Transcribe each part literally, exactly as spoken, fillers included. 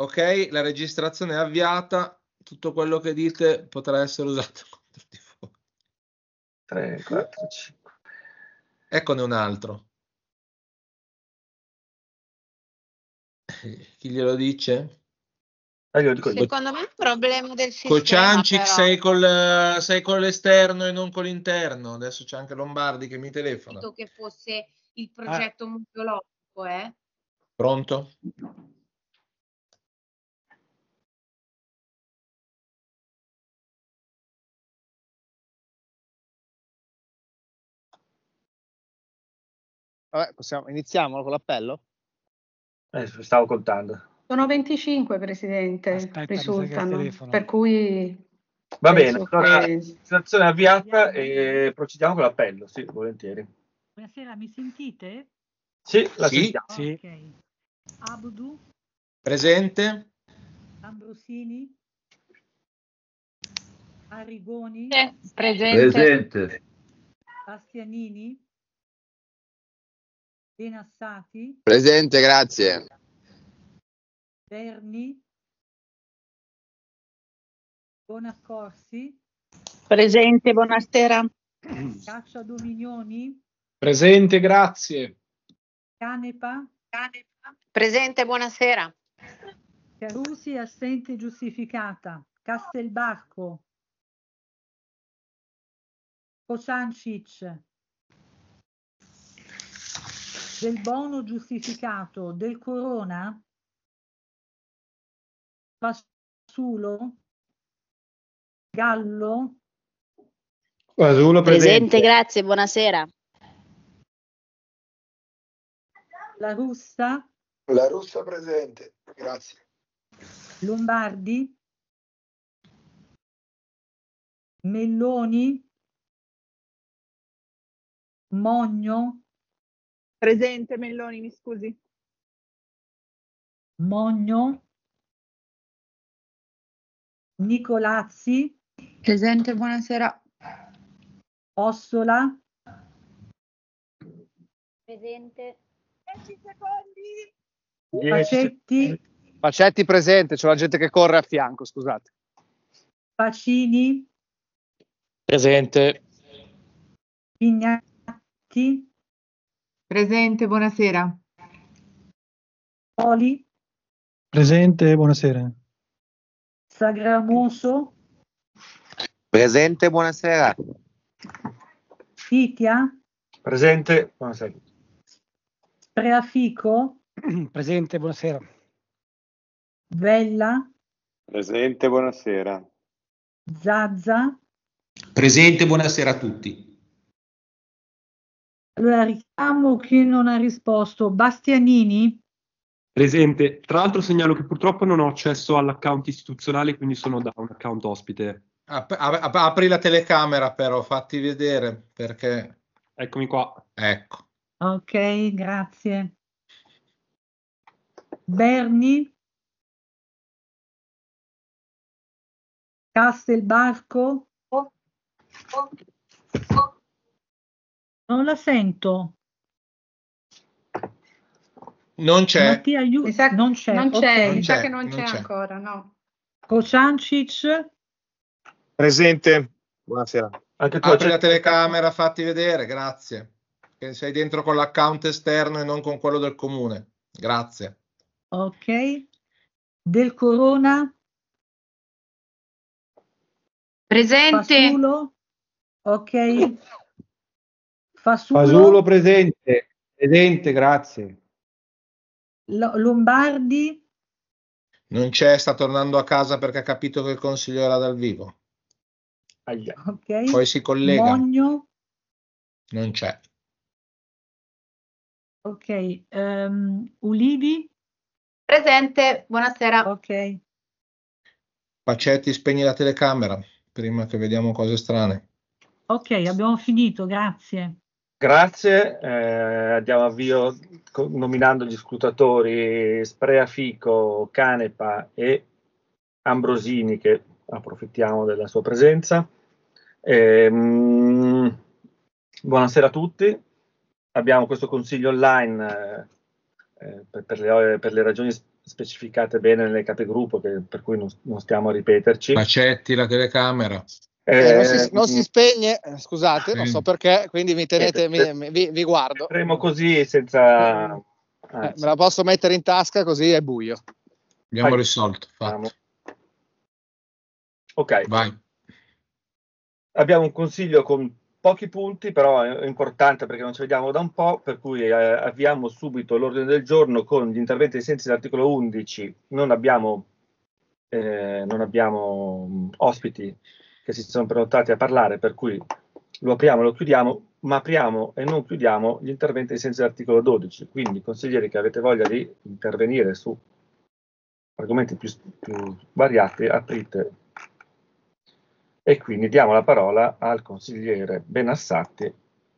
Ok, la registrazione è avviata. Tutto quello che dite potrà essere usato contro di voi. tre, quattro, cinque. Eccone un altro. Chi glielo dice? Ah, io dico io. Secondo me è un problema del sistema, Kociancic, però. sei, col, sei con l'esterno e non con l'interno. Adesso c'è anche Lombardi che mi telefona. Che fosse il progetto museologico, eh? Pronto? Vabbè, possiamo, iniziamo con l'appello? Eh, stavo contando. Sono venticinque, Presidente, Aspetta, risultano, per cui va bene, penso allora che... la situazione è avviata e procediamo con l'appello, sì, volentieri. Buonasera, mi sentite? Sì, la Sì. sentiamo. Sì. Ok. Abudu, Presente? Ambrosini, Arrigoni, Sì, presente. Presente. Bastianini, Benassati, Presente, grazie. Berni, Bonaccorsi, Presente, buonasera. Caccia Dominioni, Presente, grazie. Canepa, Presente, buonasera. Carusi, assente giustificata, Castelbarco, Kociancic, Del Bono giustificato, Del Corona, Fasulo, Gallo, Fasulo Presente, grazie, buonasera. La Russa, La Russa presente, grazie. Lombardi, Melloni, Mogno, Presente Melloni, mi scusi. Mogno, Nicolazzi, Presente, buonasera. Ossola, Presente. dieci secondi. Facetti, Facetti presente, c'è la gente che corre a fianco, scusate. Pacini, Presente. Pignatti, Presente, buonasera. Poli, Presente, buonasera. Sagramoso, Presente, buonasera. Titia, Presente, buonasera. Preafico, Presente, buonasera. Vella, Presente, buonasera. Zazza. Presente, buonasera a tutti. Allora richiamo chi non ha risposto. Bastianini, Presente. Tra l'altro segnalo che purtroppo non ho accesso all'account istituzionale, quindi sono da un account ospite. Ap- ap- apri la telecamera però, fatti vedere perché... Eccomi qua. Ecco. ok, grazie. Berni, Castelbarco, non la sento. Non c'è. Mattia, aiuto. Mi sa- non c'è, non c'è, ok. mi sa c'è, che non, non c'è, c'è. ancora, no. Kociancic, Presente, buonasera. Anche tu Apri la accetti- telecamera, fatti vedere, grazie. Che sei dentro con l'account esterno e non con quello del comune. Grazie. ok. Del Corona, Presente. Fasulo, ok. Fasulo, Fasulo presente. Presente, grazie. Lo- Lombardi, Non c'è, sta tornando a casa perché ha capito che il consiglio era dal vivo. Aia. ok. Poi si collega. Mogno, Non c'è. ok. ehm, Ulivi, Presente, buonasera. ok. Pacetti, spegni la telecamera prima che vediamo cose strane. Ok, abbiamo finito, grazie. Grazie, eh, diamo avvio co- nominando gli scrutatori Spreafico, Canepa e Ambrosini, che approfittiamo della sua presenza. Ehm, buonasera a tutti. Abbiamo questo consiglio online eh, eh, per, per le, per le ragioni specificate bene nelle capigruppo, che, per cui non, non stiamo a ripeterci. Accetti la telecamera. Eh, Eh, non, si, non si spegne, eh, scusate, sì. non so perché, quindi mi tenete, eh, mi, mi- vi, vi guardo. Faremo così senza... Eh, anzi, me la posso mettere in tasca così è buio. Abbiamo Vai. risolto. facciamo. Fatto. Ok, Vai. abbiamo un consiglio con pochi punti, però è importante perché non ci vediamo da un po', per cui eh, avviamo subito l'ordine del giorno con gli interventi ai sensi dell'articolo undici. Non abbiamo, eh, non abbiamo mh, ospiti che si sono prenotati a parlare, per cui lo apriamo e lo chiudiamo, ma apriamo e non chiudiamo gli interventi ai sensi dell'articolo dodici. Quindi, consiglieri che avete voglia di intervenire su argomenti più, più variati, aprite. E quindi diamo la parola al consigliere Benassatti.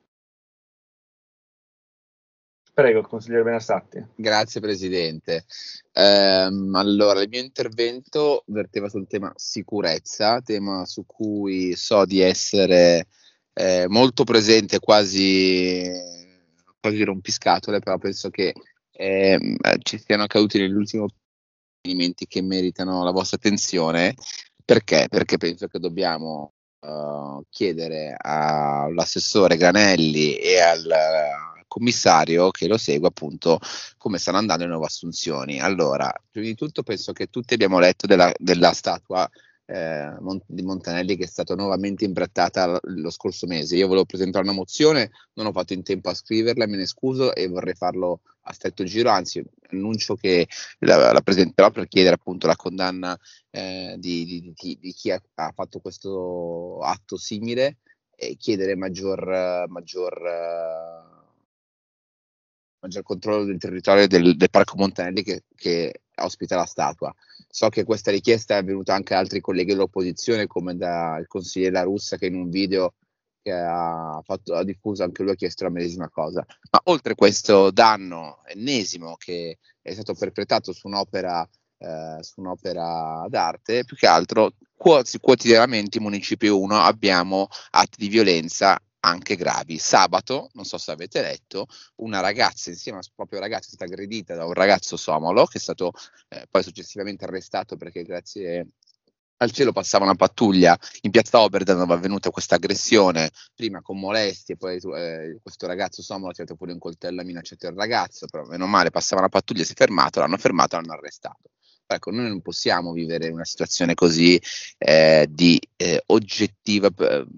Prego, consigliere Benassatti. Grazie Presidente. Ehm, allora, il mio intervento verteva sul tema sicurezza, tema su cui so di essere eh, molto presente, quasi, quasi rompiscatole, però penso che ehm, ci siano accaduti nell'ultimo avvenimenti che meritano la vostra attenzione. Perché? Perché penso che dobbiamo uh, chiedere all'assessore Granelli e al uh, commissario che lo segue appunto come stanno andando le nuove assunzioni. Allora, prima di tutto penso che tutti abbiamo letto della, della statua eh, di Montanelli che è stata nuovamente imbrattata lo scorso mese. Io volevo presentare una mozione, non ho fatto in tempo a scriverla, me ne scuso e vorrei farlo a stretto giro, anzi annuncio che la, la presenterò per chiedere appunto la condanna eh, di, di, di, di chi ha, ha fatto questo atto simile e chiedere maggior, maggior, uh, maggior controllo del territorio del, del Parco Montanelli che, che ospita la statua. So che questa richiesta è avvenuta anche da altri colleghi dell'opposizione, come dal consigliere La Russa, che in un video che ha, fatto, ha diffuso anche lui ha chiesto la medesima cosa. Ma oltre questo danno ennesimo che è stato perpetrato su un'opera, eh, su un'opera d'arte, più che altro quoz- quotidianamente in Municipio uno abbiamo atti di violenza anche gravi. Sabato, non so se avete letto, una ragazza insieme a suo proprio ragazzo è stata aggredita da un ragazzo somalo che è stato eh, poi successivamente arrestato perché grazie al cielo passava una pattuglia in piazza Oberdan dove è avvenuta questa aggressione, prima con molestie, poi eh, questo ragazzo somalo ha tirato fuori un coltello e ha minacciato il ragazzo, però meno male passava una pattuglia, si è fermato, l'hanno fermato, l'hanno arrestato. Ecco, noi non possiamo vivere una situazione così eh, di eh, oggettiva, eh,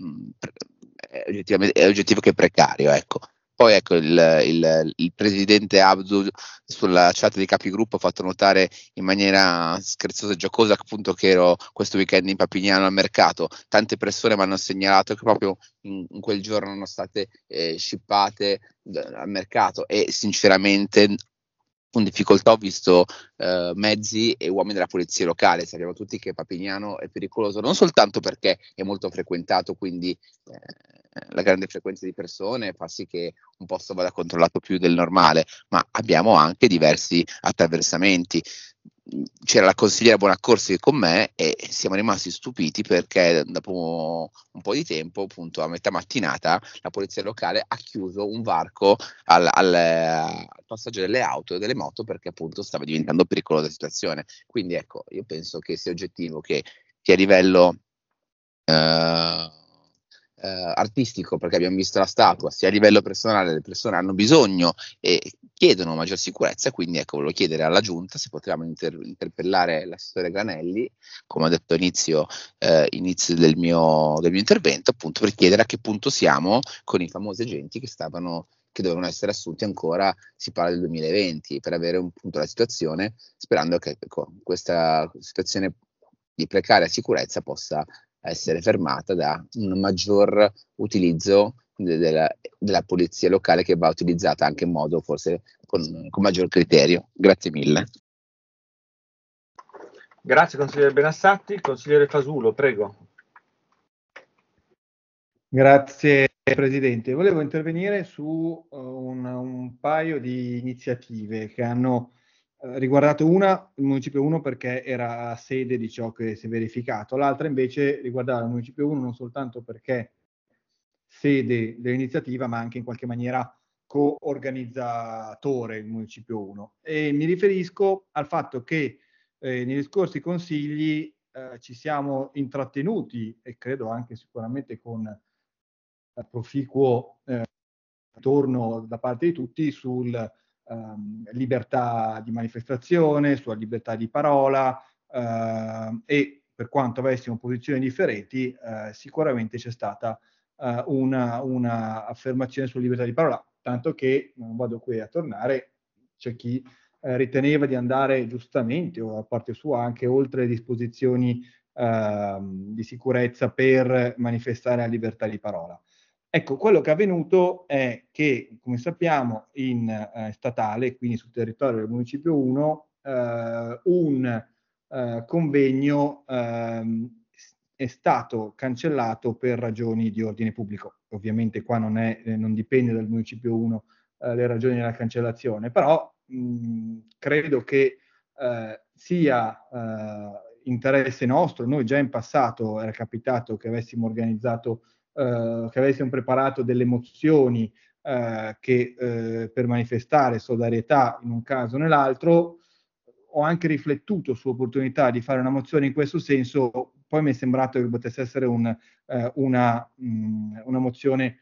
è oggettivo che precario, ecco. Poi ecco il, il, il presidente Abdu sulla chat di capigruppo ha fatto notare in maniera scherzosa e giocosa appunto che ero questo weekend in Papignano al mercato. Tante persone mi hanno segnalato che proprio in, in quel giorno erano state eh, scippate d- al mercato e sinceramente con difficoltà ho visto eh, mezzi e uomini della polizia locale. Sappiamo tutti che Papignano è pericoloso non soltanto perché è molto frequentato, quindi eh, la grande frequenza di persone fa sì che un posto vada controllato più del normale, ma abbiamo anche diversi attraversamenti. C'era la consigliera Bonaccorsi con me e siamo rimasti stupiti perché dopo un po' di tempo, appunto a metà mattinata, la polizia locale ha chiuso un varco al, al, al passaggio delle auto e delle moto perché appunto stava diventando pericolosa la situazione. Quindi ecco, io penso che sia oggettivo che sia a livello eh, eh, artistico, perché abbiamo visto la statua, sia a livello personale le persone hanno bisogno e chiedono maggior sicurezza, quindi ecco, volevo chiedere alla Giunta se potevamo inter- interpellare l'assessore Granelli, come ho detto inizio, eh, inizio del mio, del mio intervento, appunto per chiedere a che punto siamo con i famosi agenti che stavano che dovevano essere assunti ancora, si parla del duemilaventi, per avere un punto la situazione, sperando che ecco, questa situazione di precaria sicurezza possa essere fermata da un maggior utilizzo della, della polizia locale, che va utilizzata anche in modo forse con, con maggior criterio. Grazie mille. Grazie consigliere Benassatti. Consigliere Fasulo, prego. Grazie Presidente. Volevo intervenire su uh, un, un paio di iniziative che hanno uh, riguardato una, il Municipio uno perché era sede di ciò che si è verificato, l'altra invece riguardava il Municipio uno non soltanto perché sede dell'iniziativa, ma anche in qualche maniera co-organizzatore il Municipio uno, e mi riferisco al fatto che eh, negli scorsi consigli eh, ci siamo intrattenuti, e credo anche sicuramente con eh, proficuo eh, ritorno da parte di tutti, sul ehm, libertà di manifestazione, sulla libertà di parola, eh, e per quanto avessimo posizioni differenti, eh, sicuramente c'è stata eh, una, una affermazione sulla libertà di parola, tanto che, non vado qui a tornare, c'è chi eh, riteneva di andare giustamente, o a parte sua, anche oltre le disposizioni eh, di sicurezza per manifestare la libertà di parola. Ecco, quello che è avvenuto è che, come sappiamo, in eh, statale, quindi sul territorio del Municipio uno, eh, un eh, convegno ehm, è stato cancellato per ragioni di ordine pubblico. Ovviamente qua non, è, eh, non dipende dal Municipio uno eh, le ragioni della cancellazione, però mh, credo che eh, sia eh, interesse nostro. Noi già in passato era capitato che avessimo organizzato Uh, che avessimo preparato delle mozioni uh, che, uh, per manifestare solidarietà in un caso o nell'altro. Ho anche riflettuto sull'opportunità di fare una mozione in questo senso, poi mi è sembrato che potesse essere un, uh, una, mh, una mozione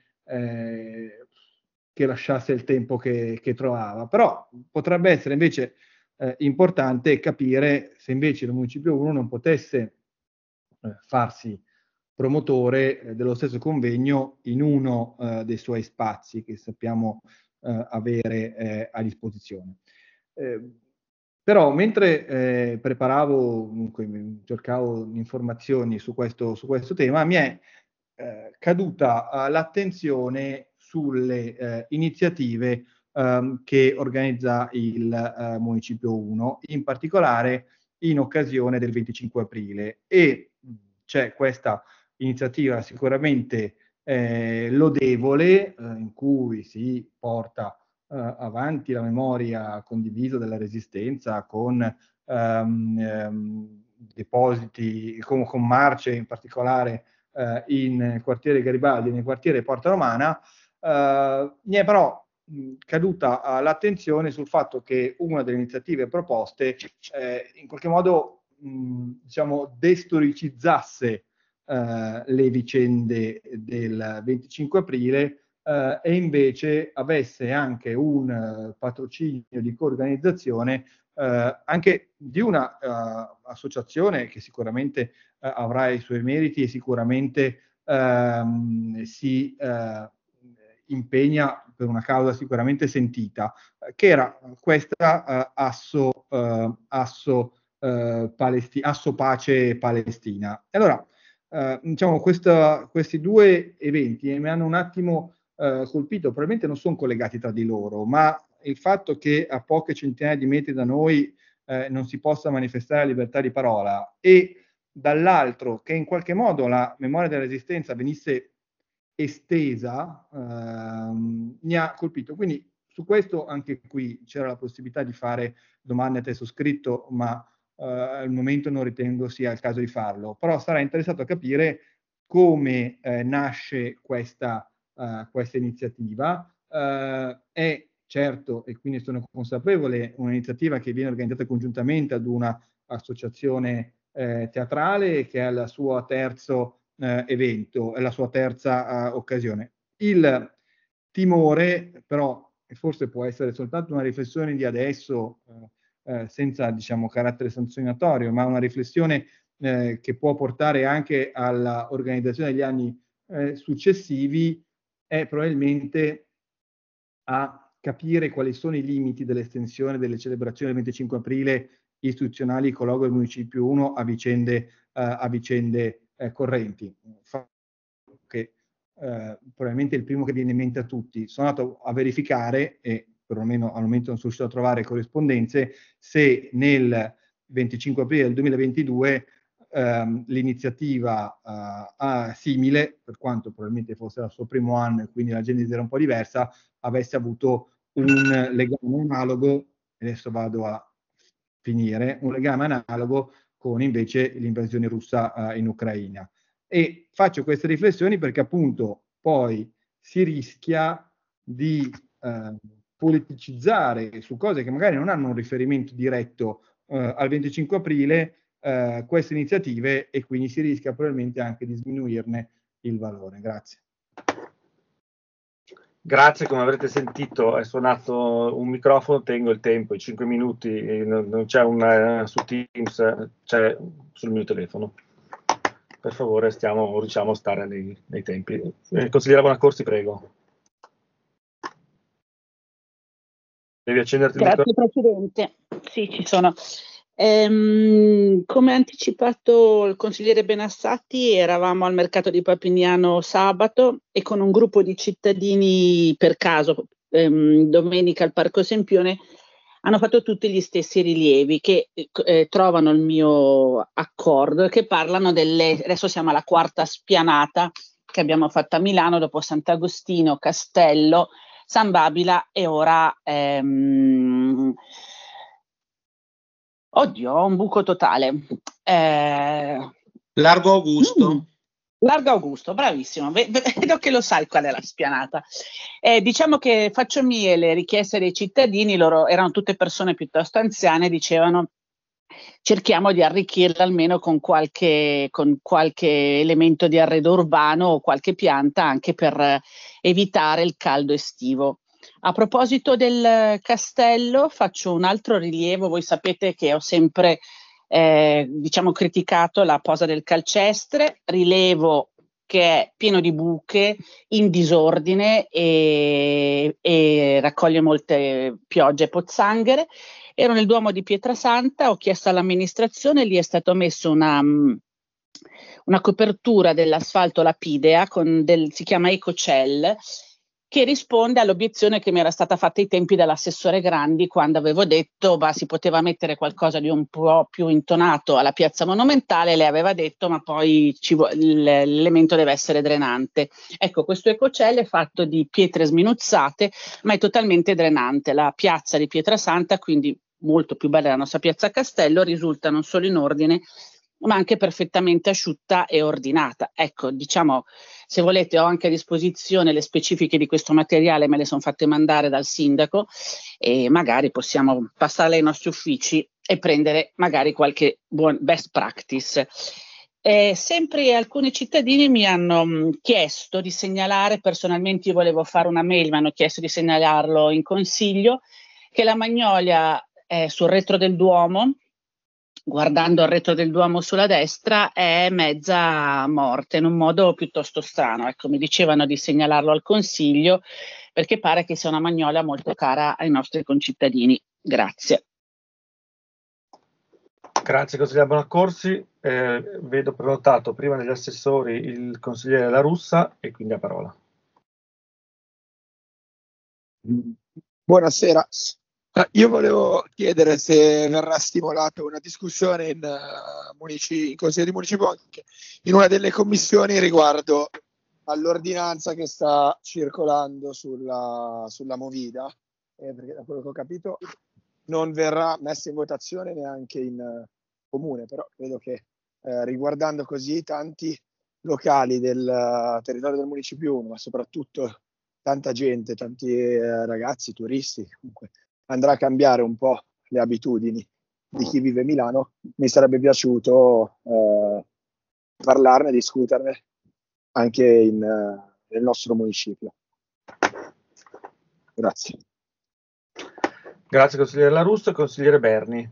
eh, che lasciasse il tempo che, che trovava, però potrebbe essere invece eh, importante capire se invece il Municipio uno non potesse eh, farsi promotore eh, dello stesso convegno in uno eh, dei suoi spazi che sappiamo eh, avere eh, a disposizione. Eh, però mentre eh, preparavo, comunque, cercavo informazioni su questo, su questo tema, mi è eh, caduta eh, l'attenzione sulle eh, iniziative ehm, che organizza il eh, Municipio uno, in particolare in occasione del venticinque aprile, e c'è questa iniziativa sicuramente eh, lodevole, eh, in cui si porta eh, avanti la memoria condivisa della Resistenza con ehm, ehm, depositi, con, con marce in particolare eh, in quartiere Garibaldi e nel quartiere Porta Romana. Eh, mi è però mh, caduta uh, l'attenzione sul fatto che una delle iniziative proposte eh, in qualche modo mh, diciamo destoricizzasse Uh, le vicende del venticinque aprile uh, e invece avesse anche un uh, patrocinio di coorganizzazione uh, anche di una uh, associazione che sicuramente uh, avrà i suoi meriti e sicuramente uh, si uh, impegna per una causa sicuramente sentita, uh, che era questa uh, Asso, uh, Asso, uh, Palesti- Asso Pace Palestina. E allora, Uh, diciamo, questa, questi due eventi mi hanno un attimo uh, colpito. Probabilmente non sono collegati tra di loro, ma il fatto che a poche centinaia di metri da noi uh, non si possa manifestare la libertà di parola, e dall'altro che in qualche modo la memoria della Resistenza venisse estesa, uh, mi ha colpito. Quindi su questo anche qui c'era la possibilità di fare domande a testo scritto, ma Uh, al momento non ritengo sia il caso di farlo, però sarà interessato a capire come eh, nasce questa, uh, questa iniziativa. Uh, è certo, e quindi sono consapevole, un'iniziativa che viene organizzata congiuntamente ad una associazione eh, teatrale che è il suo terzo eh, evento, è la sua terza uh, occasione. Il timore, però, e forse può essere soltanto una riflessione di adesso, uh, Eh, senza diciamo carattere sanzionatorio, ma una riflessione eh, che può portare anche all'organizzazione degli anni eh, successivi, è probabilmente a capire quali sono i limiti dell'estensione delle celebrazioni del venticinque aprile istituzionali con logo del Municipio uno a vicende, eh, a vicende eh, correnti. Che eh, probabilmente è il primo che viene in mente a tutti. Sono andato a verificare, e perlomeno al momento non sono riuscito a trovare corrispondenze, se nel venticinque aprile del duemilaventidue ehm, l'iniziativa eh, simile, per quanto probabilmente fosse il suo primo anno e quindi la genesi era un po' diversa, avesse avuto un legame analogo, adesso vado a finire, un legame analogo con invece l'invasione russa eh, in Ucraina. E faccio queste riflessioni perché appunto poi si rischia di eh, politicizzare su cose che magari non hanno un riferimento diretto eh, al venticinque aprile eh, queste iniziative, e quindi si rischia probabilmente anche di sminuirne il valore. Grazie. Grazie, come avrete sentito è suonato un microfono, tengo il tempo, i cinque minuti, non, non c'è una su Teams, c'è sul mio telefono. Per favore, stiamo, riusciamo a stare nei, nei tempi. Eh, consigliere Bonaccorsi, prego. Devi accenderti il Grazie Presidente. Sì, ci sono. Ehm, come ha anticipato il consigliere Benassatti, eravamo al mercato di Papignano sabato e con un gruppo di cittadini, per caso, ehm, domenica al Parco Sempione, hanno fatto tutti gli stessi rilievi che eh, trovano il mio accordo e che parlano delle, adesso siamo alla quarta spianata che abbiamo fatto a Milano dopo Sant'Agostino, Castello, San Babila e ora ehm, oddio, ho un buco totale. Eh, Largo Augusto. Mm, Largo Augusto, bravissimo. Vedo che lo sai qual è la spianata. Eh, diciamo che faccio mie le richieste dei cittadini, loro erano tutte persone piuttosto anziane, dicevano cerchiamo di arricchirla almeno con qualche, con qualche elemento di arredo urbano o qualche pianta anche per evitare il caldo estivo. A proposito del castello, faccio un altro rilievo. Voi sapete che ho sempre eh, diciamo criticato la posa del calcestre, rilevo che è pieno di buche, in disordine e, e raccoglie molte piogge e pozzanghere. Ero nel Duomo di Pietrasanta, ho chiesto all'amministrazione, lì è stato messo una, una copertura dell'asfalto lapidea, con del, si chiama Ecocell, che risponde all'obiezione che mi era stata fatta ai tempi dall'assessore Grandi, quando avevo detto bah, si poteva mettere qualcosa di un po' più intonato alla piazza Monumentale. Lei aveva detto ma poi ci vo- l'elemento deve essere drenante. Ecco, questo Ecocell è fatto di pietre sminuzzate ma è totalmente drenante. La piazza di Pietrasanta, quindi molto più bella della nostra piazza Castello, risulta non solo in ordine ma anche perfettamente asciutta e ordinata. Ecco, diciamo, se volete ho anche a disposizione le specifiche di questo materiale, me le sono fatte mandare dal sindaco e magari possiamo passarle ai nostri uffici e prendere magari qualche buon best practice. Eh, sempre alcuni cittadini mi hanno mh, chiesto di segnalare, personalmente io volevo fare una mail, mi hanno chiesto di segnalarlo in consiglio, che la Magnolia è sul retro del Duomo, guardando il retro del Duomo sulla destra, è mezza morta in un modo piuttosto strano. Ecco, mi dicevano di segnalarlo al Consiglio perché pare che sia una magnolia molto cara ai nostri concittadini. Grazie. Grazie consigliere Bonaccorsi. Eh, vedo prenotato prima degli assessori il consigliere La Russa e quindi a parola. Buonasera. Io volevo chiedere se verrà stimolata una discussione in, uh, munici- in Consiglio di Municipio, anche in una delle commissioni, riguardo all'ordinanza che sta circolando sulla, sulla Movida, eh, perché da quello che ho capito non verrà messa in votazione neanche in uh, comune, però credo che uh, riguardando così tanti locali del uh, territorio del Municipio uno, ma soprattutto tanta gente, tanti uh, ragazzi, turisti, comunque andrà a cambiare un po' le abitudini di chi vive a Milano. Mi sarebbe piaciuto eh, parlarne, discuterne anche in, uh, nel nostro municipio. Grazie. Grazie consigliere La Russa e consigliere Berni.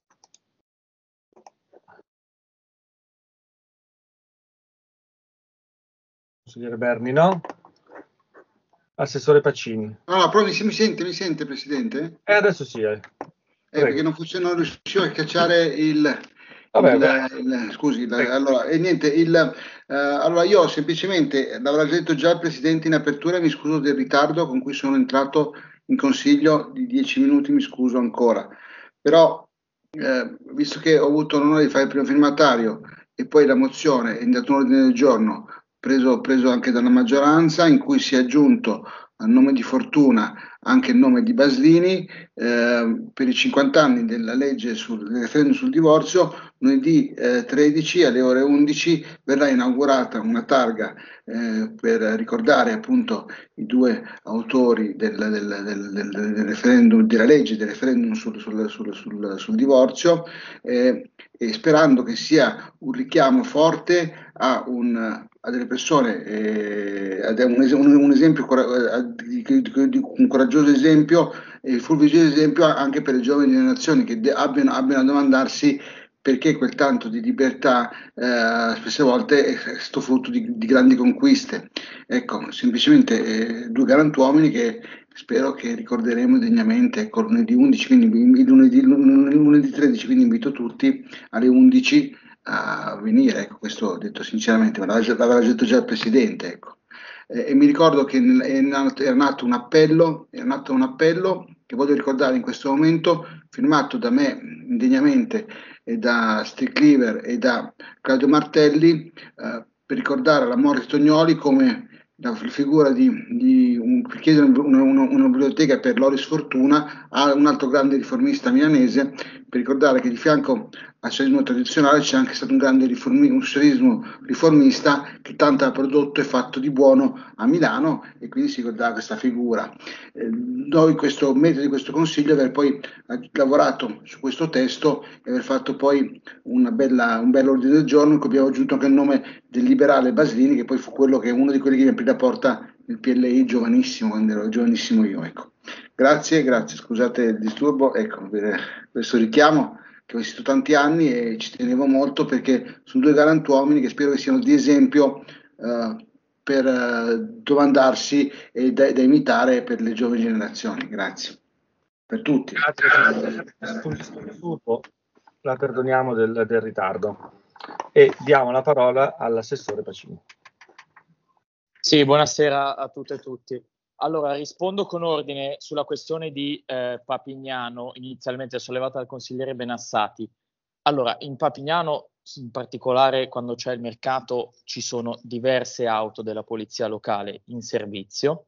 Consigliere Berni no. Assessore Pacini. Ah, però mi, mi sente, mi sente Presidente? E eh, adesso sì. Eh. Eh, perché non, fosse, non riuscivo a cacciare il... Vabbè, il, vabbè. il scusi, il, allora, e niente, il, uh, allora io semplicemente, l'avrà detto già il Presidente in apertura, mi scuso del ritardo con cui sono entrato in consiglio di dieci minuti, mi scuso ancora. Però, eh, visto che ho avuto l'onore di fare il primo firmatario e poi la mozione è andato un ordine del giorno, Preso, preso anche dalla maggioranza, in cui si è aggiunto a nome di Fortuna anche il nome di Baslini, eh, per i cinquanta anni della legge sul del referendum sul divorzio. Lunedì eh, tredici alle ore undici verrà inaugurata una targa eh, per ricordare appunto i due autori del, del, del, del, del referendum, della legge del referendum sul, sul, sul, sul, sul divorzio, eh, e sperando che sia un richiamo forte a, un, a delle persone, eh, ad un, un, un esempio di, di, di un coraggioso esempio e fulgente esempio anche per le giovani generazioni che de, abbiano, abbiano a domandarsi perché quel tanto di libertà eh, spesse volte è stato frutto di, di grandi conquiste. Ecco, semplicemente eh, due galantuomini che spero che ricorderemo degnamente. Ecco, lunedì undici, quindi lunedì, lunedì tredici, quindi invito tutti alle undici a venire. Ecco, questo detto sinceramente, ma l'aveva detto già il Presidente. Ecco. Eh, e mi ricordo che è nato, era nato un appello, era nato un appello che voglio ricordare in questo momento, firmato da me indegnamente e da Steve Cleaver e da Claudio Martelli, eh, per ricordare alla Morris Tognoli come la figura di, di un, chiedere una, una, una biblioteca per Loris Fortuna a un altro grande riformista milanese, per ricordare che di fianco al socialismo tradizionale c'è anche stato un grande riformi, un socialismo riformista che tanto ha prodotto e fatto di buono a Milano, e quindi si ricordava questa figura. Eh, noi questo metodo di questo consiglio, aver poi lavorato su questo testo e aver fatto poi una bella, un bel ordine del giorno in cui abbiamo aggiunto anche il nome del liberale Baslini, che poi fu quello che uno di quelli che mi aprì la porta nel P L I giovanissimo, quando ero giovanissimo io. Ecco. Grazie, grazie, scusate il disturbo, ecco, per questo richiamo che ho vissuto tanti anni e ci tenevo molto perché sono due galantuomini che spero che siano di esempio eh, per eh, domandarsi e da, da imitare per le giovani generazioni. Grazie per tutti. Grazie, disturbo, la perdoniamo del, del ritardo e diamo la parola all'assessore Pacini. Sì, buonasera a tutte e tutti. Allora, rispondo con ordine sulla questione di eh, Papignano, inizialmente sollevata dal consigliere Benassati. Allora, in Papignano, in particolare quando c'è il mercato, ci sono diverse auto della polizia locale in servizio.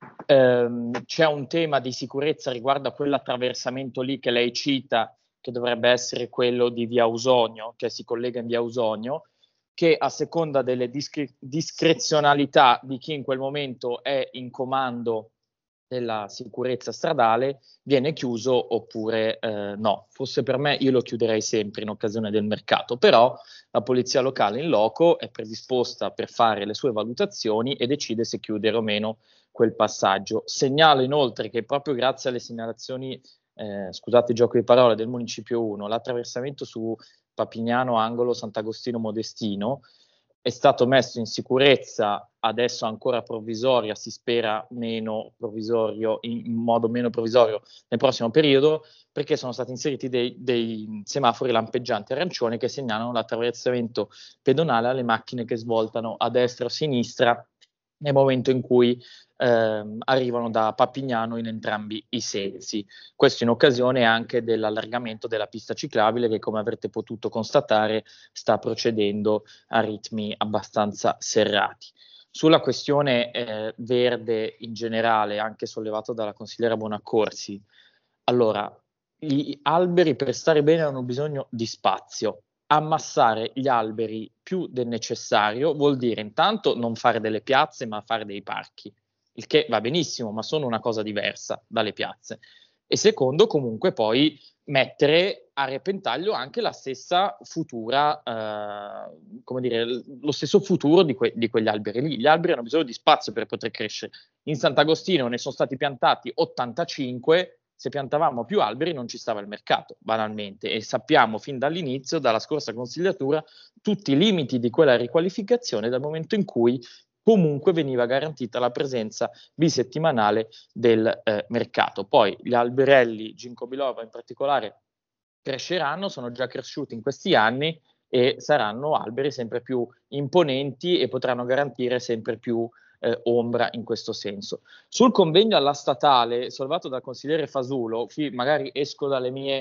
Ehm, c'è un tema di sicurezza riguardo a quell'attraversamento lì che lei cita, che dovrebbe essere quello di Via Ausonio, che si collega in Via Ausonio, che a seconda delle discre- discrezionalità di chi in quel momento è in comando della sicurezza stradale viene chiuso oppure eh, no. Fosse per me io lo chiuderei sempre in occasione del mercato, però la polizia locale in loco è predisposta per fare le sue valutazioni e decide se chiudere o meno quel passaggio. Segnalo inoltre che proprio grazie alle segnalazioni, eh, scusate il gioco di parole, del Municipio uno, l'attraversamento su Papignano angolo Sant'Agostino Modestino è stato messo in sicurezza, adesso ancora provvisoria, si spera meno provvisorio, in, in modo meno provvisorio nel prossimo periodo, perché sono stati inseriti dei, dei semafori lampeggianti arancione che segnalano l'attraversamento pedonale alle macchine che svoltano a destra o a sinistra nel momento in cui ehm, arrivano da Papignano in entrambi i sensi. Questo in occasione anche dell'allargamento della pista ciclabile che, come avrete potuto constatare, sta procedendo a ritmi abbastanza serrati. Sulla questione eh, verde in generale, anche sollevato dalla consigliera Bonaccorsi, allora, gli alberi per stare bene hanno bisogno di spazio. Ammassare gli alberi più del necessario vuol dire intanto non fare delle piazze ma fare dei parchi, il che va benissimo ma sono una cosa diversa dalle piazze, e secondo comunque poi mettere a repentaglio anche la stessa futura, eh, come dire, lo stesso futuro di, que- di quegli alberi lì. Gli alberi hanno bisogno di spazio per poter crescere. In Sant'Agostino ne sono stati piantati ottantacinque, se piantavamo più alberi non ci stava il mercato, banalmente, e sappiamo fin dall'inizio, dalla scorsa consigliatura, tutti i limiti di quella riqualificazione dal momento in cui comunque veniva garantita la presenza bisettimanale del eh, mercato. Poi gli alberelli ginkgo biloba in particolare cresceranno, sono già cresciuti in questi anni e saranno alberi sempre più imponenti e potranno garantire sempre più Eh, ombra in questo senso. Sul convegno alla statale, sollevato dal consigliere Fasulo, qui magari esco dalle mie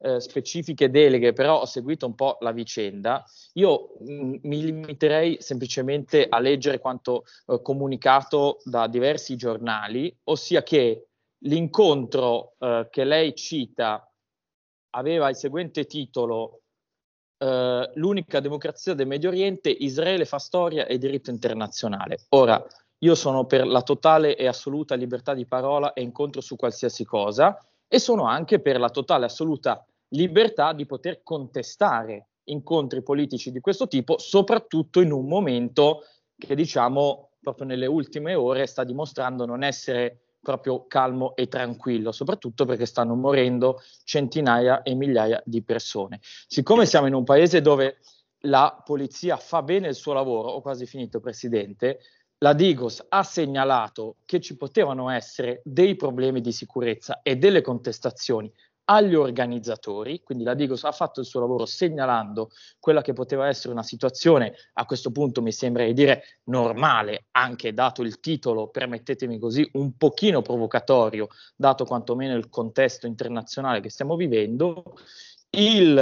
eh, specifiche deleghe, però ho seguito un po' la vicenda. Io mh, mi limiterei semplicemente a leggere quanto eh, comunicato da diversi giornali, ossia che l'incontro eh, che lei cita aveva il seguente titolo: eh, l'unica democrazia del Medio Oriente, Israele fa storia e diritto internazionale. Ora, io sono per la totale e assoluta libertà di parola e incontro su qualsiasi cosa, e sono anche per la totale e assoluta libertà di poter contestare incontri politici di questo tipo, soprattutto in un momento che, diciamo, proprio nelle ultime ore sta dimostrando non essere proprio calmo e tranquillo, soprattutto perché stanno morendo centinaia e migliaia di persone. Siccome siamo in un paese dove la polizia fa bene il suo lavoro, ho quasi finito, Presidente, la Digos ha segnalato che ci potevano essere dei problemi di sicurezza e delle contestazioni agli organizzatori, quindi la Digos ha fatto il suo lavoro segnalando quella che poteva essere una situazione, a questo punto mi sembra di dire normale, anche dato il titolo, permettetemi così, un pochino provocatorio, dato quantomeno il contesto internazionale che stiamo vivendo. Il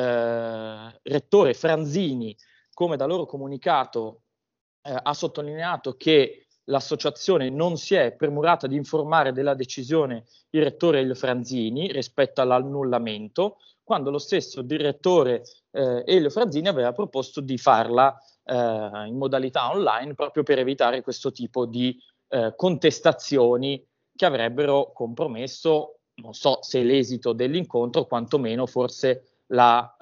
eh, rettore Franzini, come da loro comunicato, eh, ha sottolineato che l'associazione non si è premurata di informare della decisione il direttore Il Franzini rispetto all'annullamento, quando lo stesso direttore eh, Elio Franzini aveva proposto di farla eh, in modalità online proprio per evitare questo tipo di eh, contestazioni che avrebbero compromesso, non so se l'esito dell'incontro, quantomeno forse la,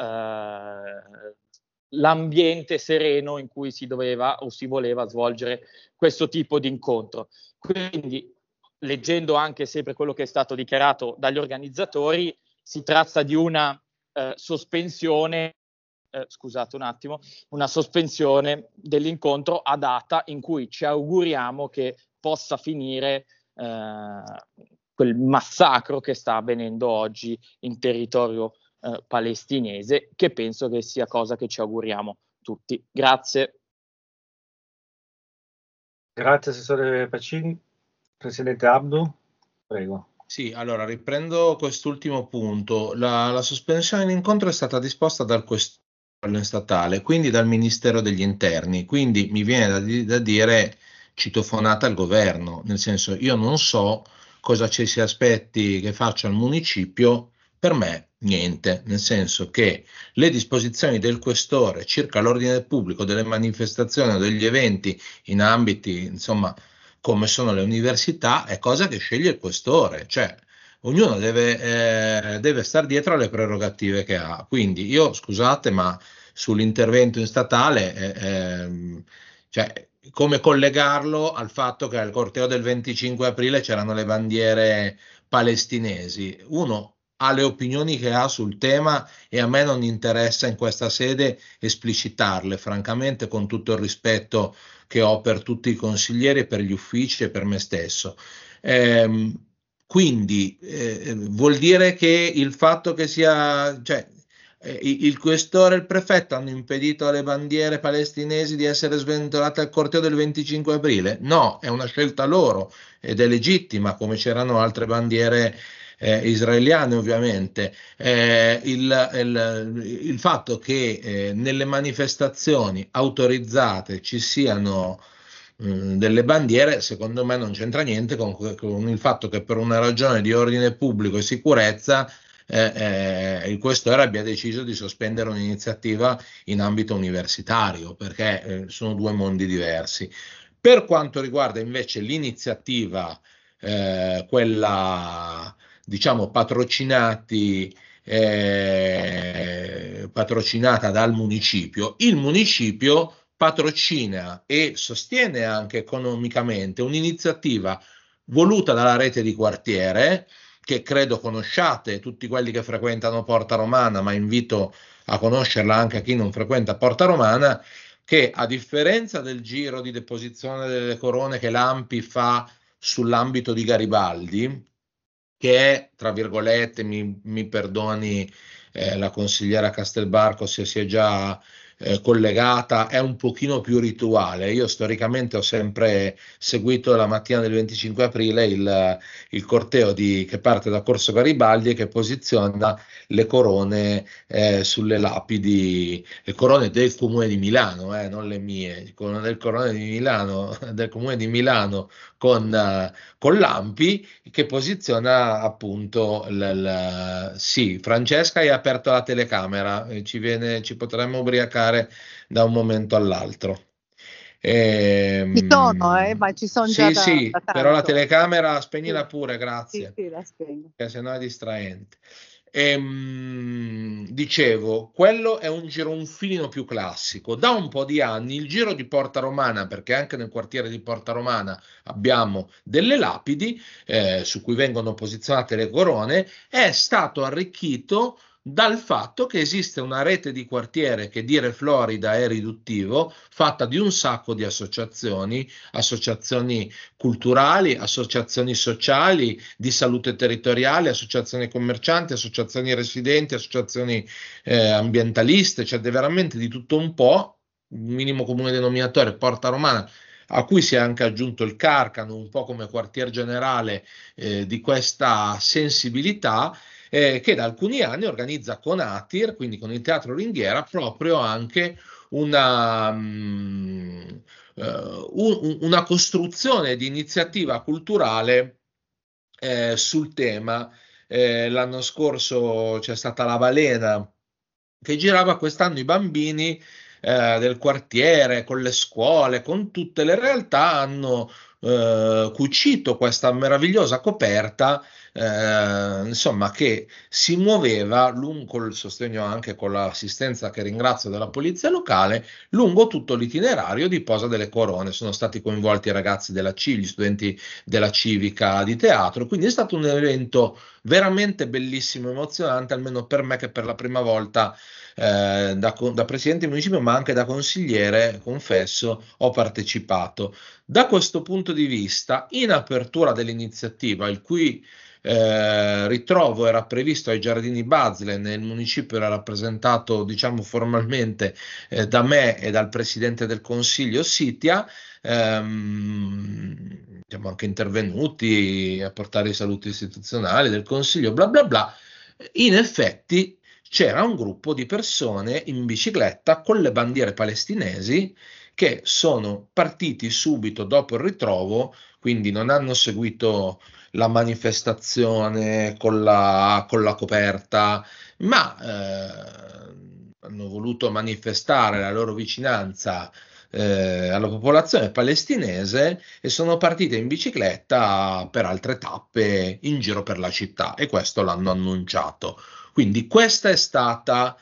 eh, l'ambiente sereno in cui si doveva o si voleva svolgere questo tipo di incontro. Quindi, leggendo anche sempre quello che è stato dichiarato dagli organizzatori, si tratta di una eh, sospensione, eh, scusate un attimo, una sospensione dell'incontro a data in cui ci auguriamo che possa finire eh, quel massacro che sta avvenendo oggi in territorio eh, palestinese, che penso che sia cosa che ci auguriamo tutti. Grazie. Grazie Assessore Pacini. Presidente Abdu, prego. Sì, allora riprendo quest'ultimo punto. La, la sospensione dell'incontro è stata disposta dal questore statale, quindi dal Ministero degli Interni, quindi mi viene da, di, da dire citofonata al governo, nel senso io non so cosa ci si aspetti che faccia il municipio. Per me niente, nel senso che le disposizioni del questore circa l'ordine pubblico delle manifestazioni o degli eventi in ambiti, insomma, come sono le università, è cosa che sceglie il questore, cioè ognuno deve, eh, deve stare dietro alle prerogative che ha. Quindi io, scusate, ma sull'intervento in statale, eh, eh, cioè, come collegarlo al fatto che al corteo del venticinque aprile c'erano le bandiere palestinesi? Uno ha le opinioni che ha sul tema e a me non interessa in questa sede esplicitarle, francamente, con tutto il rispetto che ho per tutti i consiglieri, per gli uffici e per me stesso. Eh, quindi eh, vuol dire che il fatto che sia, cioè, eh, il questore e il prefetto hanno impedito alle bandiere palestinesi di essere sventolate al corteo del venticinque aprile? No, è una scelta loro ed è legittima, come c'erano altre bandiere Eh, israeliane ovviamente. Eh, il, il, il fatto che eh, nelle manifestazioni autorizzate ci siano mh, delle bandiere, secondo me non c'entra niente con, con il fatto che per una ragione di ordine pubblico e sicurezza eh, eh, il questore abbia deciso di sospendere un'iniziativa in ambito universitario, perché eh, sono due mondi diversi. Per quanto riguarda invece l'iniziativa, eh, quella diciamo patrocinati, eh, patrocinata dal municipio, il municipio patrocina e sostiene anche economicamente un'iniziativa voluta dalla rete di quartiere, che credo conosciate tutti quelli che frequentano Porta Romana, ma invito a conoscerla anche a chi non frequenta Porta Romana, che a differenza del giro di deposizione delle corone che l'A M P I fa sull'ambito di Garibaldi, che è, tra virgolette, mi, mi perdoni eh, la consigliera Castelbarco se si è già eh, collegata, è un pochino più rituale. Io storicamente ho sempre seguito la mattina del venticinque aprile il, il corteo di, che parte da Corso Garibaldi e che posiziona le corone eh, sulle lapidi, le corone del Comune di Milano, eh, non le mie, le corone del Comune di Milano, del Comune di Milano con, uh, con l'Ampi, che posiziona appunto l, l, sì, Francesca, hai aperto la telecamera, eh, ci, viene, ci potremmo ubriacare da un momento all'altro. Ehm, Ci sono, eh, ma ci sono sì, già da, sì, da tanto. però la telecamera spegnila Sì. pure, grazie, Sì, sì, la spengo. perché sennò è distraente. Ehm, dicevo, quello è un giro un filino più classico. Da un po' di anni il giro di Porta Romana, perché anche nel quartiere di Porta Romana abbiamo delle lapidi eh, su cui vengono posizionate le corone, è stato arricchito dal fatto che esiste una rete di quartiere che dire Florida è riduttivo, fatta di un sacco di associazioni, associazioni culturali, associazioni sociali, di salute territoriale, associazioni commercianti, associazioni residenti, associazioni eh, ambientaliste, cioè veramente di tutto un po', un minimo comune denominatore, Porta Romana, a cui si è anche aggiunto il Carcano, un po' come quartier generale eh, di questa sensibilità, eh, che da alcuni anni organizza con Atir, quindi con il Teatro Ringhiera, proprio anche una, um, uh, un, una costruzione di iniziativa culturale eh, sul tema. Eh, l'anno scorso c'è stata La Balena che girava, quest'anno i bambini eh, del quartiere, con le scuole, con tutte le realtà, hanno eh, cucito questa meravigliosa coperta, eh, insomma, che si muoveva lungo, con il sostegno anche con l'assistenza, che ringrazio, della polizia locale, lungo tutto l'itinerario di Posa delle Corone. Sono stati coinvolti i ragazzi della C I, gli studenti della civica di teatro, quindi è stato un evento veramente bellissimo, emozionante, almeno per me, che per la prima volta eh, da, da presidente di municipio, ma anche da consigliere, confesso, ho partecipato. Da questo punto di vista, in apertura dell'iniziativa, il cui eh, ritrovo era previsto ai Giardini Basile, nel municipio era rappresentato, diciamo, formalmente eh, da me e dal presidente del consiglio Sitia, ehm, siamo anche intervenuti a portare i saluti istituzionali del consiglio, bla bla bla. In effetti c'era un gruppo di persone in bicicletta con le bandiere palestinesi che sono partiti subito dopo il ritrovo, quindi non hanno seguito la manifestazione con la, con la coperta, ma eh, hanno voluto manifestare la loro vicinanza eh, alla popolazione palestinese e sono partite in bicicletta per altre tappe in giro per la città, e questo l'hanno annunciato. Quindi questa è stata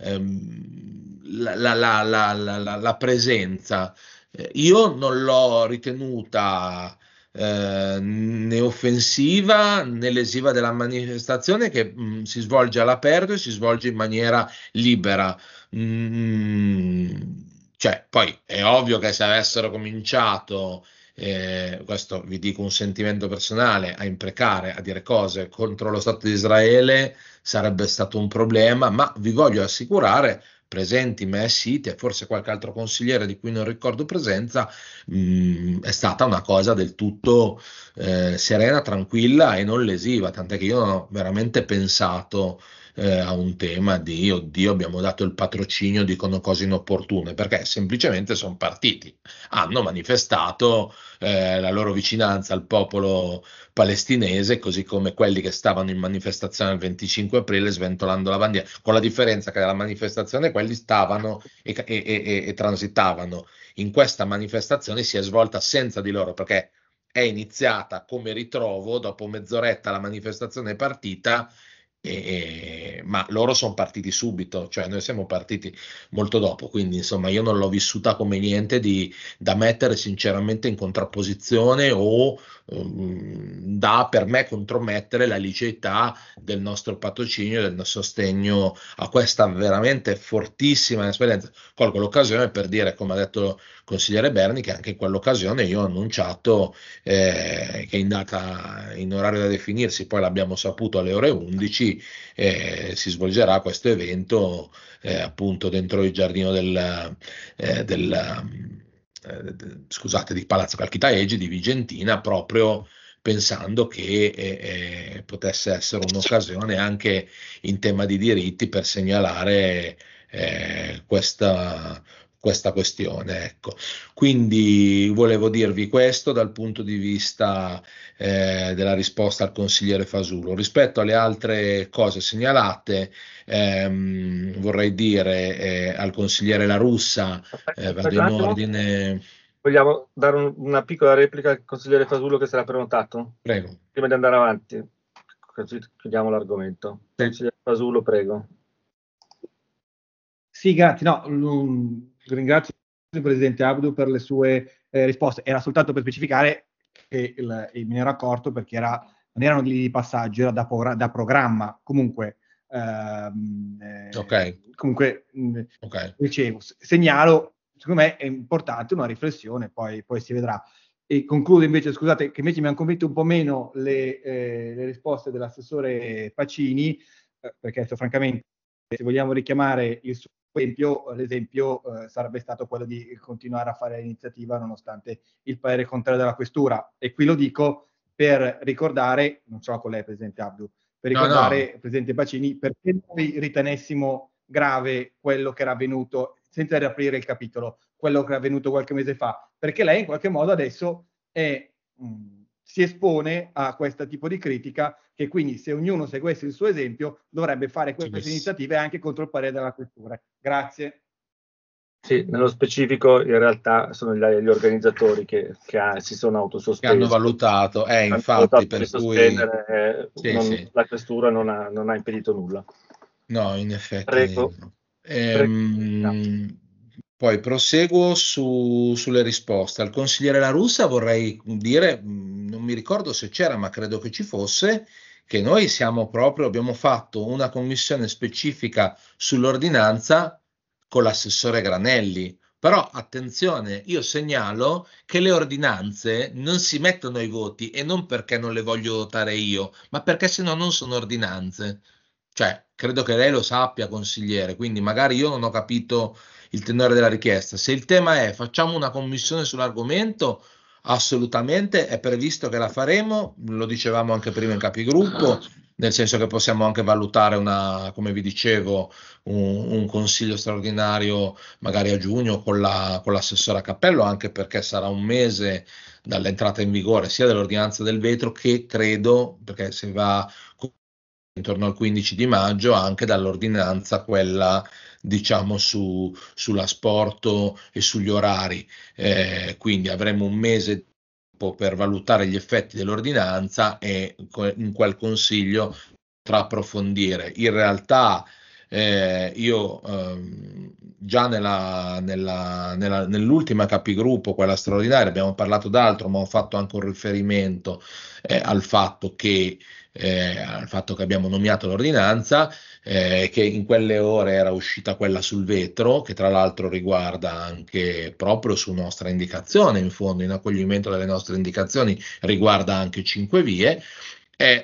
ehm, la, la, la, la, la, la presenza. Eh, io non l'ho ritenuta eh, né offensiva né lesiva della manifestazione, che mh, si svolge all'aperto e si svolge in maniera libera. Mm, cioè, poi è ovvio che se avessero cominciato, eh, questo vi dico un sentimento personale, a imprecare, a dire cose contro lo Stato di Israele, sarebbe stato un problema, ma vi voglio assicurare, presenti me e Siti e forse qualche altro consigliere di cui non ricordo presenza, mh, è stata una cosa del tutto eh, serena, tranquilla e non lesiva, tant'è che io non ho veramente pensato eh, a un tema di oddio, abbiamo dato il patrocinio, dicono cose inopportune, perché semplicemente sono partiti, hanno manifestato eh, la loro vicinanza al popolo palestinese, così come quelli che stavano in manifestazione il venticinque aprile sventolando la bandiera, con la differenza che alla manifestazione quelli stavano e, e, e, e transitavano. In questa manifestazione si è svolta senza di loro, perché è iniziata come ritrovo, dopo mezz'oretta la manifestazione è partita, e, ma loro sono partiti subito, cioè noi siamo partiti molto dopo, quindi insomma io non l'ho vissuta come niente di, da mettere sinceramente in contrapposizione o um, da per me contromettere la liceità del nostro patrocinio, del nostro sostegno a questa veramente fortissima esperienza. Colgo l'occasione per dire, come ha detto il consigliere Berni, che anche in quell'occasione io ho annunciato eh, che in data, in orario da definirsi, poi l'abbiamo saputo alle ore undici, undici eh, si svolgerà questo evento eh, appunto dentro il giardino del, eh, del eh, scusate, di Palazzo Calchitaegi di Vigentina, proprio pensando che eh, eh, potesse essere un'occasione anche in tema di diritti per segnalare eh, questa, questa questione. Ecco. Quindi volevo dirvi questo dal punto di vista eh, della risposta al consigliere Fasulo. Rispetto alle altre cose segnalate, ehm, vorrei dire eh, al consigliere La Russa, eh, vado in ordine... Vogliamo dare un, una piccola replica al consigliere Fasulo che sarà prenotato? Prego. Prima di andare avanti, così chiudiamo l'argomento. Sì. Consigliere Fasulo, prego. Sì, grazie. No, l- ringrazio il Presidente Abdu per le sue eh, risposte. Era soltanto per specificare che il, il me ne ero accorto perché era, non erano linee di passaggio, era da, por- da programma. Comunque, ehm, eh, okay. comunque mh, okay. dicevo, segnalo, secondo me è importante una riflessione, poi, poi si vedrà. E concludo invece, scusate, che invece mi hanno convinto un po' meno le, eh, le risposte dell'assessore Pacini, eh, perché adesso, francamente, se vogliamo richiamare il suo esempio, l'esempio eh, sarebbe stato quello di continuare a fare l'iniziativa nonostante il parere contrario della questura. E qui lo dico per ricordare, non so con lei, Presidente Abdu, per ricordare, no, no. Presidente Pacini, perché noi ritenessimo grave quello che era avvenuto, senza riaprire il capitolo, quello che è avvenuto qualche mese fa, perché lei in qualche modo adesso è, mh, si espone a questo tipo di critica, che quindi se ognuno seguisse il suo esempio dovrebbe fare queste sì, iniziative anche contro il parere della questura. Grazie. Sì, nello specifico in realtà sono gli, gli organizzatori che, che ha, si sono autosospesi. Che hanno valutato, eh, hanno infatti, valutato per cui... Eh, sì, non, sì. La questura non ha, non ha impedito nulla. No, in effetti. Prego. No. Ehm, no. Poi proseguo su, sulle risposte. Al consigliere La Russa vorrei dire, non mi ricordo se c'era, ma credo che ci fosse, che noi siamo proprio, abbiamo fatto una commissione specifica sull'ordinanza con l'assessore Granelli. Però attenzione, io segnalo che le ordinanze non si mettono ai voti, e non perché non le voglio votare io, ma perché se no non sono ordinanze. Cioè, credo che lei lo sappia, consigliere, quindi magari io non ho capito il tenore della richiesta. Se il tema è facciamo una commissione sull'argomento, assolutamente è previsto che la faremo, lo dicevamo anche prima in capigruppo, nel senso che possiamo anche valutare una, come vi dicevo, un, un consiglio straordinario magari a giugno con, la, con l'assessora Cappello, anche perché sarà un mese dall'entrata in vigore sia dell'ordinanza del vetro che credo, perché se va intorno al quindici di maggio, anche dall'ordinanza quella diciamo su, sull'asporto e sugli orari, eh, quindi avremo un mese per valutare gli effetti dell'ordinanza e in quel consiglio potrà approfondire. In realtà eh, io ehm, già nella, nella, nella, nell'ultima capigruppo, quella straordinaria, abbiamo parlato d'altro, ma ho fatto anche un riferimento eh, al fatto che Eh, al fatto che abbiamo nominato l'ordinanza, eh, che in quelle ore era uscita quella sul vetro, che tra l'altro riguarda anche proprio su nostra indicazione, in fondo in accoglimento delle nostre indicazioni, riguarda anche cinque vie. E,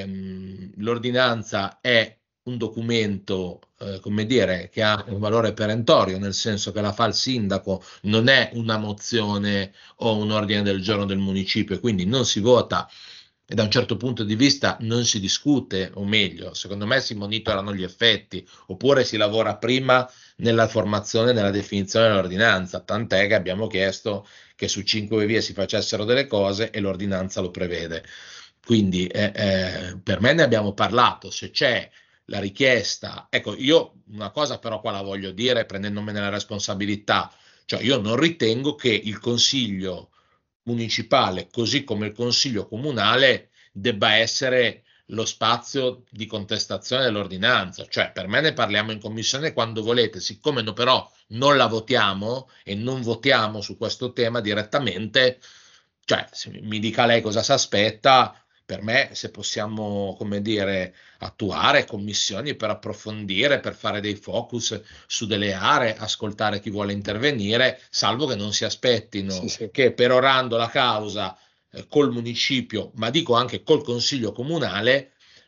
ehm, l'ordinanza è un documento, eh, come dire, che ha un valore perentorio, nel senso che la fa il sindaco, non è una mozione o un ordine del giorno del municipio, quindi non si vota. E da un certo punto di vista non si discute, o meglio, secondo me si monitorano gli effetti, oppure si lavora prima nella formazione e nella definizione dell'ordinanza, tant'è che abbiamo chiesto che su cinque vie si facessero delle cose e l'ordinanza lo prevede. Quindi eh, eh, per me ne abbiamo parlato, se c'è la richiesta, ecco, io una cosa però qua la voglio dire prendendomene la responsabilità, cioè io non ritengo che il Consiglio municipale, così come il consiglio comunale, debba essere lo spazio di contestazione dell'ordinanza. Cioè, per me ne parliamo in commissione quando volete, siccome no, però non la votiamo e non votiamo su questo tema direttamente, cioè se mi dica lei cosa si aspetta, per me se possiamo, come dire, attuare commissioni per approfondire, per fare dei focus su delle aree, ascoltare chi vuole intervenire, salvo che non si aspettino sì, sì. che perorando la causa eh, col municipio, ma dico anche col consiglio comunale,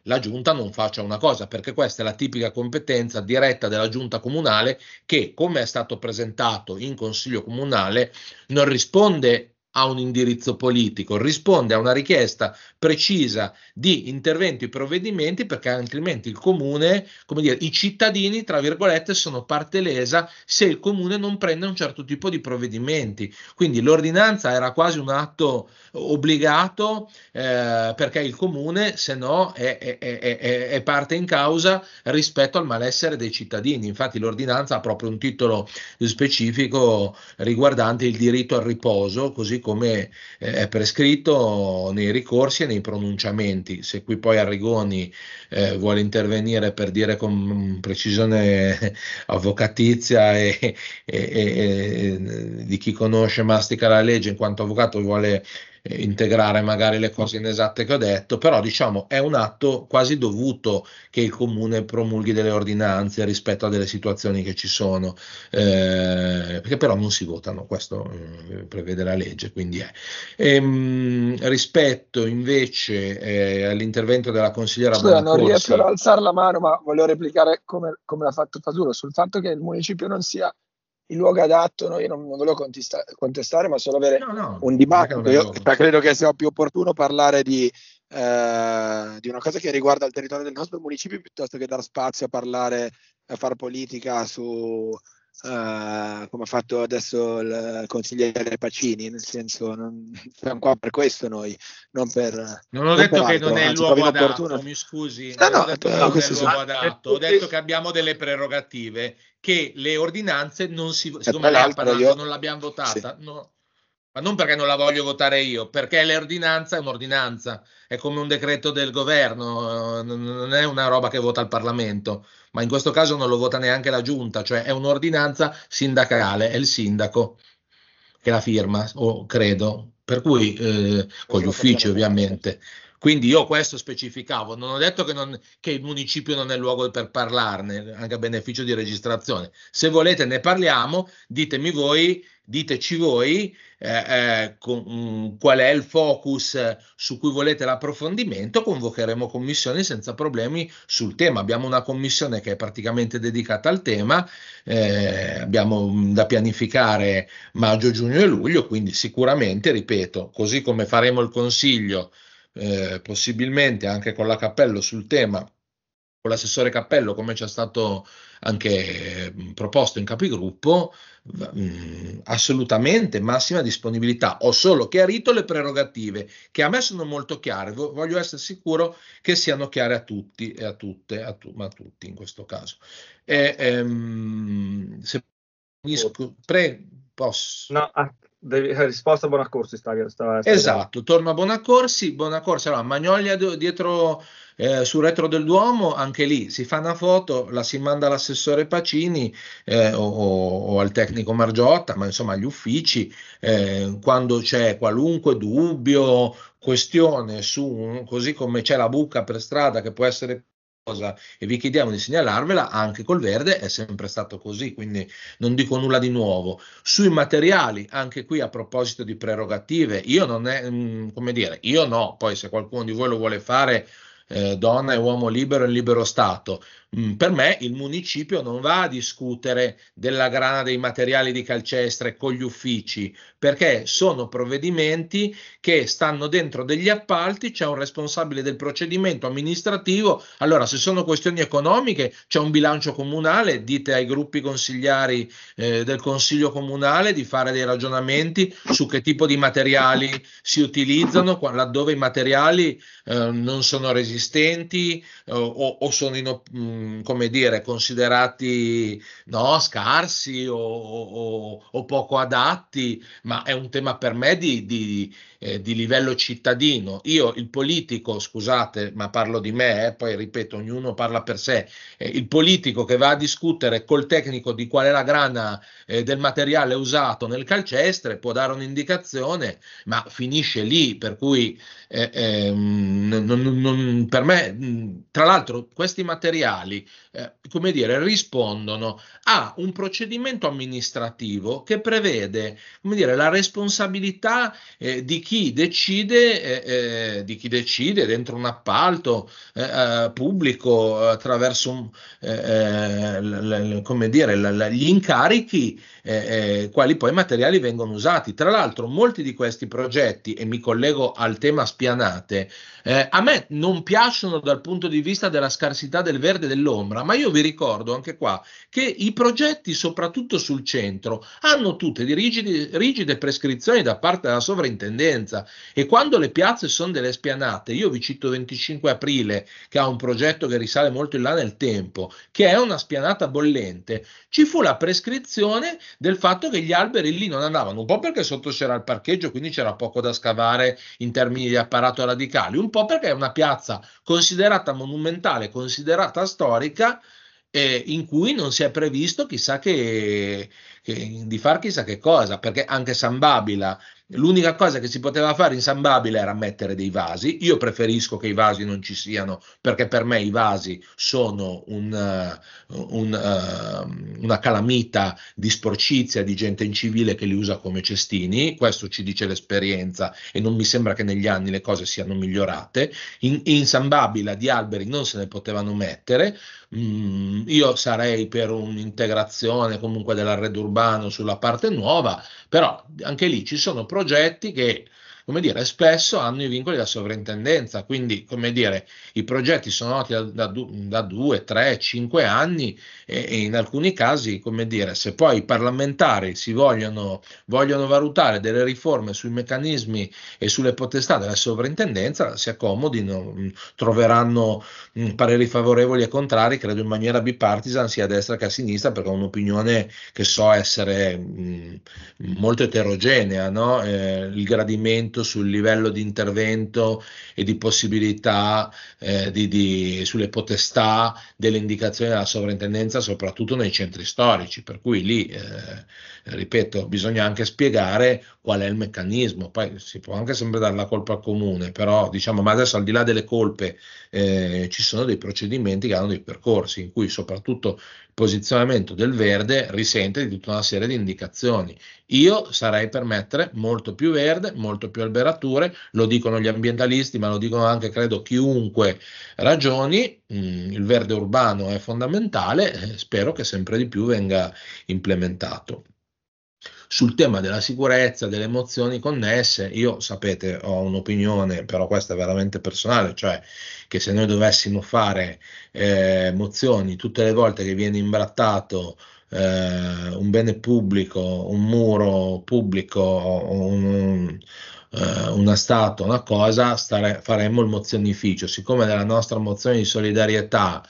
la giunta non faccia una cosa, perché questa è la tipica competenza diretta della giunta comunale che, come è stato presentato in consiglio comunale, non risponde a un indirizzo politico, risponde a una richiesta precisa di interventi e provvedimenti, perché altrimenti il comune, come dire, i cittadini, tra virgolette, sono parte lesa se il comune non prende un certo tipo di provvedimenti. Quindi l'ordinanza era quasi un atto obbligato, eh, perché il comune, se no, è, è, è, è parte in causa rispetto al malessere dei cittadini. Infatti l'ordinanza ha proprio un titolo specifico riguardante il diritto al riposo, così come è prescritto nei ricorsi e nei pronunciamenti. Se qui poi Arrigoni eh, vuole intervenire per dire con precisione avvocatizia e, e, e, e di chi conosce mastica la legge in quanto avvocato, vuole integrare magari le cose inesatte che ho detto, però diciamo è un atto quasi dovuto che il comune promulghi delle ordinanze rispetto a delle situazioni che ci sono, eh, perché però non si votano, questo eh, prevede la legge, quindi è. Ehm, rispetto invece eh, all'intervento della consigliera Scusa, non Bonaccorsi, riesco ad alzare la mano, ma volevo replicare come, come l'ha fatto Fasullo sul fatto che il municipio non sia il luogo adatto. No, io non, non volevo contesta- contestare, ma solo avere no, no, un dibattito. Io luogo. credo che sia più opportuno parlare di, eh, di una cosa che riguarda il territorio del nostro municipio, piuttosto che dar spazio a parlare, a fare politica su eh, come ha fatto adesso il consigliere Pacini. Nel senso, non, siamo qua per questo noi, non per. Non ho non detto per che altro, non è il anzi, luogo trovo adatto, inopportuno. mi scusi, No, non ho no, detto che eh, non è il questo luogo sì. adatto, ho detto che abbiamo delle prerogative, che le ordinanze non si, E siccome tra lei ha l'altro parlato io non l'abbiamo sì. votata, no, ma non perché non la voglio votare io, perché l'ordinanza è un'ordinanza, è come un decreto del governo, eh, non è una roba che vota il Parlamento, ma in questo caso non lo vota neanche la giunta, cioè è un'ordinanza sindacale, è il sindaco che la firma, o credo, per cui eh, con gli Questo lo uffici sappiamo bene, sì. ovviamente. Quindi io questo specificavo, non ho detto che, non, che il municipio non è il luogo per parlarne, anche a beneficio di registrazione. Se volete ne parliamo, ditemi voi, diteci voi eh, eh, con, mh, qual è il focus eh, su cui volete l'approfondimento, convocheremo commissioni senza problemi sul tema. Abbiamo una commissione che è praticamente dedicata al tema, eh, abbiamo mh, da pianificare maggio, giugno e luglio, quindi sicuramente, ripeto, così come faremo il consiglio, eh, possibilmente anche con la Cappello sul tema, con l'assessore Cappello, come ci è stato anche eh, proposto in capigruppo, mh, assolutamente massima disponibilità. Ho solo chiarito le prerogative, che a me sono molto chiare, voglio essere sicuro che siano chiare a tutti e a tutte, a tu, ma a tutti in questo caso. E, ehm, se pre, posso... No, ah, devi, risposta a Bonaccorsi. Sta, sta, sta esatto, torno a Bonaccorsi. Bonaccorsi, allora, Magnolia dietro, eh, sul retro del Duomo, anche lì si fa una foto, la si manda all'assessore Pacini eh, o, o al tecnico Margiotta, ma insomma agli uffici, eh, quando c'è qualunque dubbio, questione su, così come c'è la buca per strada che può essere cosa e vi chiediamo di segnalarvela, anche col verde è sempre stato così, quindi non dico nulla di nuovo. Sui materiali, anche qui a proposito di prerogative, io non è, mh, come dire, io no, poi se qualcuno di voi lo vuole fare, eh, donna e uomo libero in libero stato, mh, per me il municipio non va a discutere della grana dei materiali di calcestre con gli uffici, perché sono provvedimenti che stanno dentro degli appalti, c'è un responsabile del procedimento amministrativo. Allora, se sono questioni economiche, c'è un bilancio comunale, dite ai gruppi consigliari eh, del consiglio comunale di fare dei ragionamenti su che tipo di materiali si utilizzano, laddove i materiali eh, non sono resistenti eh, o, o sono in, mh, come dire, considerati no, scarsi o, o, o poco adatti, ma è un tema per me di, di, eh, di livello cittadino. Io, il politico, scusate, ma parlo di me, eh, poi ripeto, ognuno parla per sé, eh, il politico che va a discutere col tecnico di qual è la grana eh, del materiale usato nel calcestre può dare un'indicazione, ma finisce lì, per cui eh, eh, non, non, non, per me, tra l'altro, questi materiali quali, eh, come dire, rispondono a un procedimento amministrativo che prevede, come dire, la responsabilità eh, di chi decide, eh, eh, di chi decide dentro un appalto eh, eh, pubblico attraverso un, eh, l, l, come dire, l, l, gli incarichi, eh, eh, quali poi materiali vengono usati. Tra l'altro molti di questi progetti, e mi collego al tema spianate, eh, a me non piacciono dal punto di vista della scarsità del verde e dell'ombra, ma io vi ricordo anche qua che i progetti, soprattutto sul centro, hanno tutte di rigidi, rigide prescrizioni da parte della sovrintendenza, e quando le piazze sono delle spianate, io vi cito venticinque aprile, che ha un progetto che risale molto in là nel tempo, che è una spianata bollente, ci fu la prescrizione del fatto che gli alberi lì non andavano, un po' perché sotto c'era il parcheggio, quindi c'era poco da scavare in termini di apparato radicali, un po' perché è una piazza considerata monumentale, considerata storica, eh, in cui non si è previsto chissà che, che di far chissà che cosa, perché anche San Babila, l'unica cosa che si poteva fare in San Babila era mettere dei vasi. Io preferisco che i vasi non ci siano, perché per me i vasi sono un, uh, un, uh, una calamita di sporcizia, di gente incivile che li usa come cestini. Questo ci dice l'esperienza, e non mi sembra che negli anni le cose siano migliorate. In, in San Babila di alberi non se ne potevano mettere. Mm, io sarei per un'integrazione comunque dell'arredo urbano sulla parte nuova, però anche lì ci sono progetti che, come dire, spesso hanno i vincoli della sovrintendenza, quindi, come dire, i progetti sono noti da, da, da due, tre, cinque anni, e, e in alcuni casi, come dire, se poi i parlamentari si vogliono, vogliono valutare delle riforme sui meccanismi e sulle potestà della sovrintendenza, si accomodino, troveranno mh, pareri favorevoli e contrari, credo in maniera bipartisan, sia a destra che a sinistra, perché ho un'opinione che so essere mh, molto eterogenea, no? Eh, il gradimento sul livello di intervento e di possibilità eh, di, di, sulle potestà delle indicazioni della sovrintendenza, soprattutto nei centri storici, per cui lì, eh, ripeto, bisogna anche spiegare qual è il meccanismo. Poi si può anche sempre dare la colpa al comune, però diciamo, ma adesso al di là delle colpe eh, ci sono dei procedimenti che hanno dei percorsi in cui soprattutto il posizionamento del verde risente di tutta una serie di indicazioni. Io sarei per mettere molto più verde, molto più alberature, lo dicono gli ambientalisti, ma lo dicono anche, credo, chiunque ragioni. Mm, il verde urbano è fondamentale, eh, spero che sempre di più venga implementato. Sul tema della sicurezza, delle emozioni connesse, io, sapete, ho un'opinione, però questa è veramente personale, cioè che se noi dovessimo fare eh, mozioni tutte le volte che viene imbrattato eh, un bene pubblico, un muro pubblico, un, eh, una statua, una cosa, stare, faremmo il mozionificio. Siccome nella nostra mozione di solidarietà,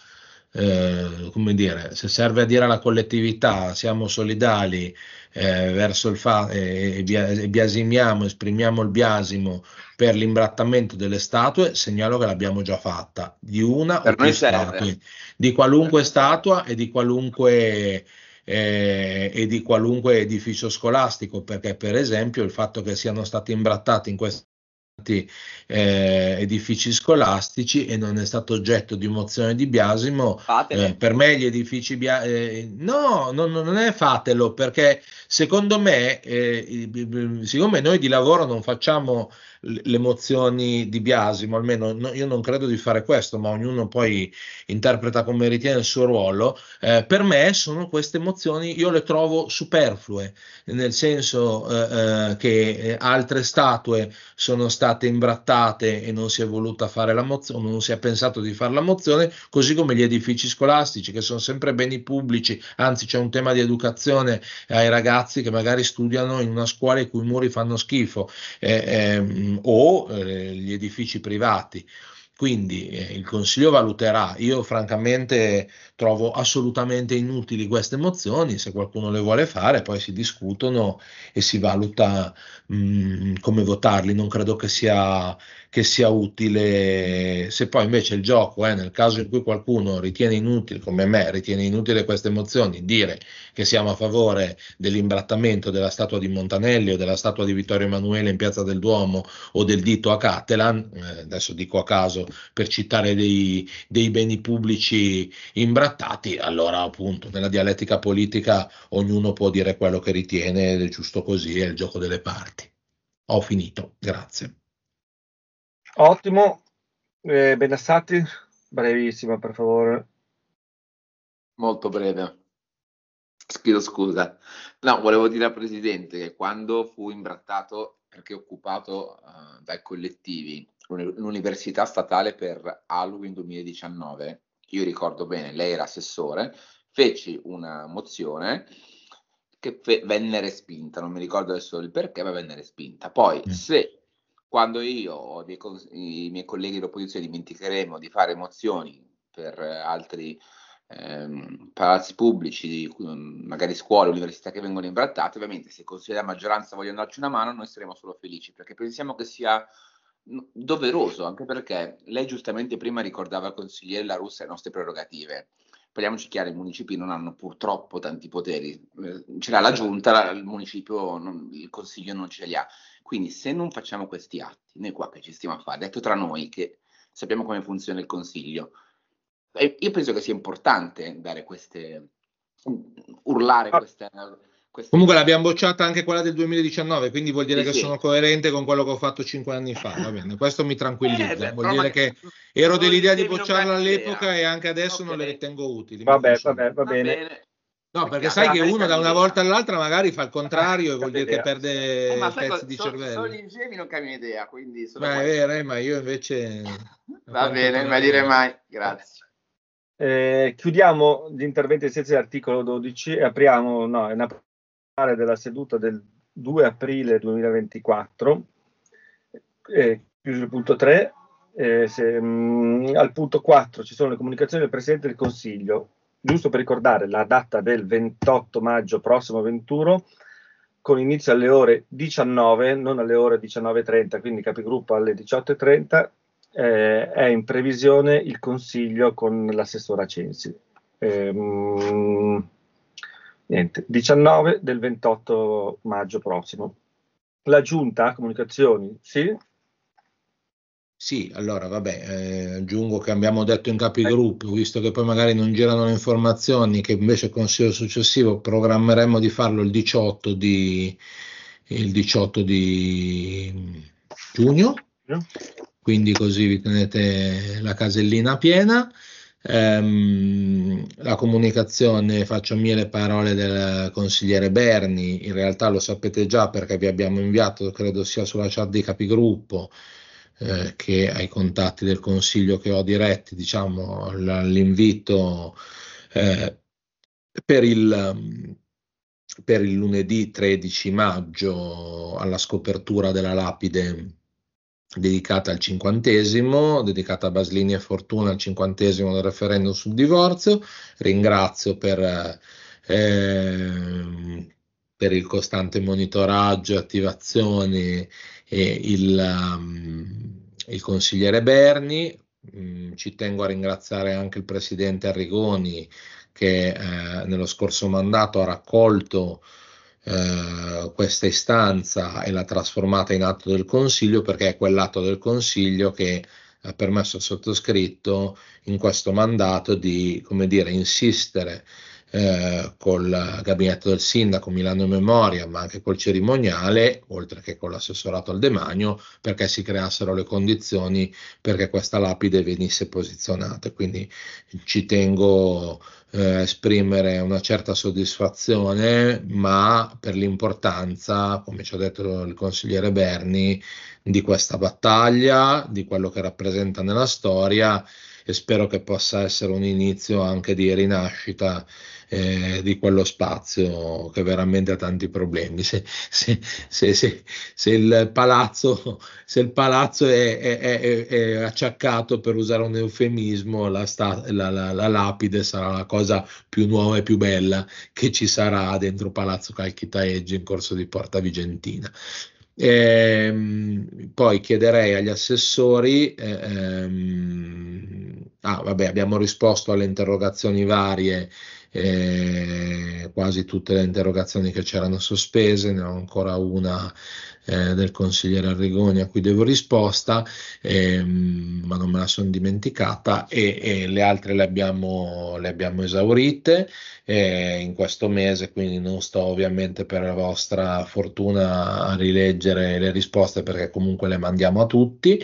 Eh, come dire, se serve a dire alla collettività siamo solidali eh, verso il fa e, e biasimiamo, esprimiamo il biasimo per l'imbrattamento delle statue, segnalo che l'abbiamo già fatta, di una per o più statue, di qualunque statua e di qualunque eh, e di qualunque edificio scolastico, perché per esempio il fatto che siano stati imbrattati in questi Eh, edifici scolastici e non è stato oggetto di mozione di biasimo, eh, per me gli edifici bia- eh, no, non, non è fatelo, perché secondo me eh, siccome noi di lavoro non facciamo le mozioni di biasimo, almeno no, io non credo di fare questo, ma ognuno poi interpreta come ritiene il suo ruolo, eh, per me sono queste mozioni, io le trovo superflue, nel senso eh, eh, che altre statue sono state imbrattate e non si è voluta fare la mozione, non si è pensato di fare la mozione, così come gli edifici scolastici che sono sempre beni pubblici, anzi c'è un tema di educazione ai ragazzi che magari studiano in una scuola i cui muri fanno schifo, eh, eh, o eh, gli edifici privati. Quindi eh, il Consiglio valuterà. Io francamente trovo assolutamente inutili queste mozioni, se qualcuno le vuole fare poi si discutono e si valuta mh, come votarli. Non credo che sia, che sia utile. Se poi invece il gioco è, nel caso in cui qualcuno ritiene inutile, come me, ritiene inutile queste mozioni, dire che siamo a favore dell'imbrattamento della statua di Montanelli o della statua di Vittorio Emanuele in Piazza del Duomo o del dito a Catalan, eh, adesso dico a caso senso, per citare dei, dei beni pubblici imbrattati, allora appunto nella dialettica politica ognuno può dire quello che ritiene ed è giusto così, è il gioco delle parti. Ho finito, grazie. Ottimo. Eh, Benassati, brevissima per favore. Molto breve. Chiedo scusa. No, volevo dire al Presidente che quando fu imbrattato, perché occupato uh, dai collettivi, l'Università Statale per Halloween duemiladiciannove, io ricordo bene, lei era assessore, feci una mozione che fe- venne respinta, non mi ricordo adesso il perché, ma venne respinta. Poi, mm. se quando io o dei cons- i miei colleghi dell'opposizione dimenticheremo di fare mozioni per eh, altri ehm, palazzi pubblici, magari scuole, università che vengono imbrattate, ovviamente se il Consiglio della maggioranza vogliono darci una mano, noi saremo solo felici, perché pensiamo che sia doveroso, anche perché lei giustamente prima ricordava al consigliere La Russa le nostre prerogative. Parliamoci chiaro, i municipi non hanno purtroppo tanti poteri, ce l'ha la giunta, il municipio, non, il consiglio non ce li ha. Quindi se non facciamo questi atti, noi qua che ci stiamo a fare, detto tra noi che sappiamo come funziona il consiglio, eh, io penso che sia importante dare queste, urlare ah. queste... queste... Comunque l'abbiamo bocciata anche quella del duemiladiciannove, quindi vuol dire sì, che sì. sono coerente con quello che ho fatto cinque anni fa, va bene, questo mi tranquillizza, Eh, beh, vuol dire che ero dell'idea di bocciarla all'epoca idea. e anche adesso okay. non le ritengo utili. Vabbè, vabbè, va bene. bene. No, perché sai che uno da una volta all'altra magari fa il contrario e vuol dire che perde eh, ma pezzi sai, di so, cervello. Solo gli insiemi non cambiano idea, quindi sono Ma è vero, eh, ma io invece... Va bene, mai dire mai, grazie. Eh, chiudiamo gli interventi ai sensi dell'articolo dodici e apriamo no, è una parte della seduta del due aprile duemilaventiquattro. Eh, chiuso il punto tre. Eh, se, mh, al punto quattro ci sono le comunicazioni del Presidente del Consiglio. Giusto per ricordare la data del ventotto maggio prossimo venturo, con inizio alle ore diciannove, non alle ore diciannove e trenta, quindi capigruppo alle diciotto e trenta, eh, è in previsione il Consiglio con l'assessora Censi. Ehm, niente, diciannove del ventotto maggio prossimo. La Giunta, comunicazioni, sì? Sì, allora vabbè, eh, aggiungo che abbiamo detto in capigruppo, visto che poi magari non girano le informazioni, che invece il consiglio successivo programmeremo di farlo il diciotto di, il diciotto di giugno, quindi così vi tenete la casellina piena. Ehm, la comunicazione, faccio mie le parole del consigliere Berni, in realtà lo sapete già perché vi abbiamo inviato, credo sia sulla chat di capigruppo, Eh, che ai contatti del consiglio che ho diretti, diciamo, l'invito eh, per il per il lunedì tredici maggio alla scopertura della lapide dedicata al cinquantesimo, dedicata a Baslini e Fortuna al cinquantesimo del referendum sul divorzio. Ringrazio per eh, per il costante monitoraggio e attivazione e il, um, il consigliere Berni. Mm, ci tengo a ringraziare anche il presidente Arrigoni che eh, nello scorso mandato ha raccolto eh, questa istanza e l'ha trasformata in atto del Consiglio, perché è quell'atto del Consiglio che ha permesso al sottoscritto in questo mandato di, come dire, insistere Eh, col gabinetto del sindaco Milano Memoria, ma anche col cerimoniale, oltre che con l'assessorato al demanio, perché si creassero le condizioni perché questa lapide venisse posizionata. Quindi ci tengo eh, a esprimere una certa soddisfazione, ma per l'importanza, come ci ha detto il consigliere Berni, di questa battaglia, di quello che rappresenta nella storia, e spero che possa essere un inizio anche di rinascita eh, di quello spazio che veramente ha tanti problemi. Se, se, se, se, se il palazzo, se il palazzo è, è, è, è acciaccato, per usare un eufemismo, la, sta, la, la, la lapide sarà la cosa più nuova e più bella che ci sarà dentro Palazzo Calchitaeggi in corso di Porta Vigentina. E, poi chiederei agli assessori eh, ehm, ah vabbè abbiamo risposto alle interrogazioni varie eh, quasi tutte le interrogazioni che c'erano sospese, ne ho ancora una eh, del consigliere Arrigoni a cui devo risposta, ehm, ma non me la sono dimenticata, e, e le altre le abbiamo, le abbiamo esaurite eh, in questo mese, quindi non sto ovviamente, per la vostra fortuna, a rileggere le risposte perché comunque le mandiamo a tutti.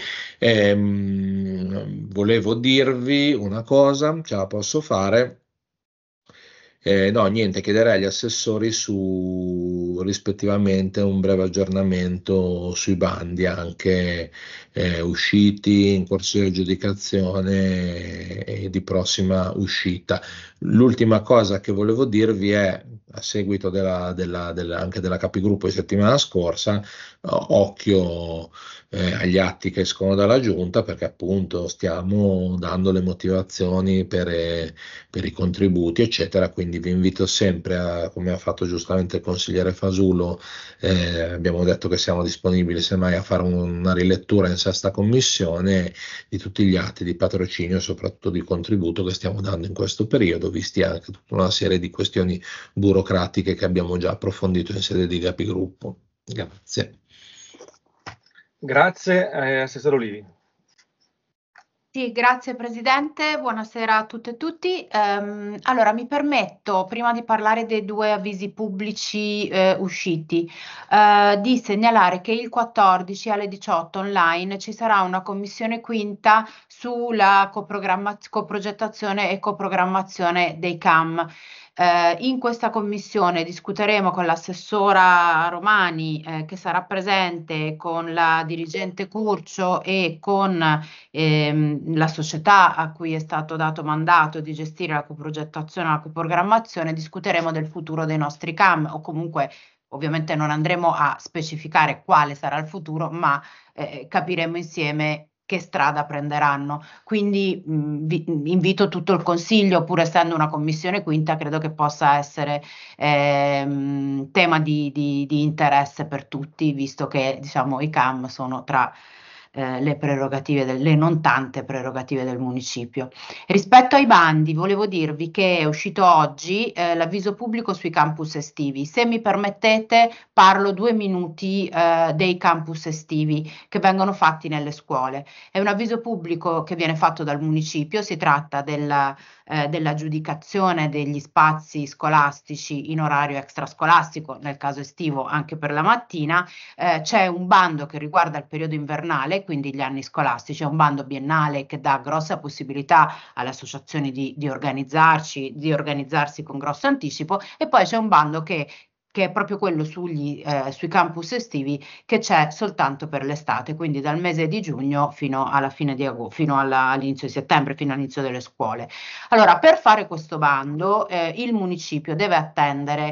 Ehm, volevo dirvi una cosa, ce la posso fare? Eh, no, niente, chiederei agli assessori su rispettivamente un breve aggiornamento sui bandi anche eh, usciti, in corso di aggiudicazione e di prossima uscita. L'ultima cosa che volevo dirvi è, a seguito della, della, della, anche della capigruppo di settimana scorsa, occhio eh, agli atti che escono dalla giunta, perché appunto stiamo dando le motivazioni per, eh, per i contributi eccetera, quindi vi invito sempre a, come ha fatto giustamente il consigliere Fasulo, eh, abbiamo detto che siamo disponibili semmai a fare un, una rilettura in sesta commissione di tutti gli atti di patrocinio e soprattutto di contributo che stiamo dando in questo periodo, visti anche tutta una serie di questioni burocratiche che abbiamo già approfondito in sede di capigruppo. Grazie. Grazie, eh, Assessore Olivi. Sì, grazie Presidente, buonasera a tutte e tutti. Ehm, allora, mi permetto, prima di parlare dei due avvisi pubblici eh, usciti, eh, di segnalare che il quattordici alle diciotto online ci sarà una commissione quinta sulla coprogrammaz- coprogettazione e coprogrammazione dei C A M. Eh, in questa commissione discuteremo con l'assessora Romani, eh, che sarà presente, con la dirigente Curcio e con ehm, la società a cui è stato dato mandato di gestire la coprogettazione e la coprogrammazione. Discuteremo del futuro dei nostri C A M, o comunque ovviamente non andremo a specificare quale sarà il futuro, ma eh, capiremo insieme che strada prenderanno. Quindi mh, vi invito tutto il Consiglio, pur essendo una commissione quinta, credo che possa essere ehm, tema di, di, di interesse per tutti, visto che diciamo i C A M sono tra eh, le prerogative, del, le non tante prerogative del municipio. Rispetto ai bandi, volevo dirvi che è uscito oggi eh, l'avviso pubblico sui campus estivi. Se mi permettete, parlo due minuti eh, dei campus estivi che vengono fatti nelle scuole. È un avviso pubblico che viene fatto dal municipio, si tratta della, eh, dell'aggiudicazione degli spazi scolastici in orario extrascolastico, nel caso estivo anche per la mattina. Eh, c'è un bando che riguarda il periodo invernale, quindi gli anni scolastici, è un bando biennale che dà grossa possibilità alle associazioni di, di organizzarci, di organizzarsi con grosso anticipo, e poi c'è un bando che che è proprio quello sugli, eh, sui campus estivi, che c'è soltanto per l'estate, quindi dal mese di giugno fino alla fine di agosto, fino alla, all'inizio di settembre, fino all'inizio delle scuole. Allora, per fare questo bando eh, il municipio deve attendere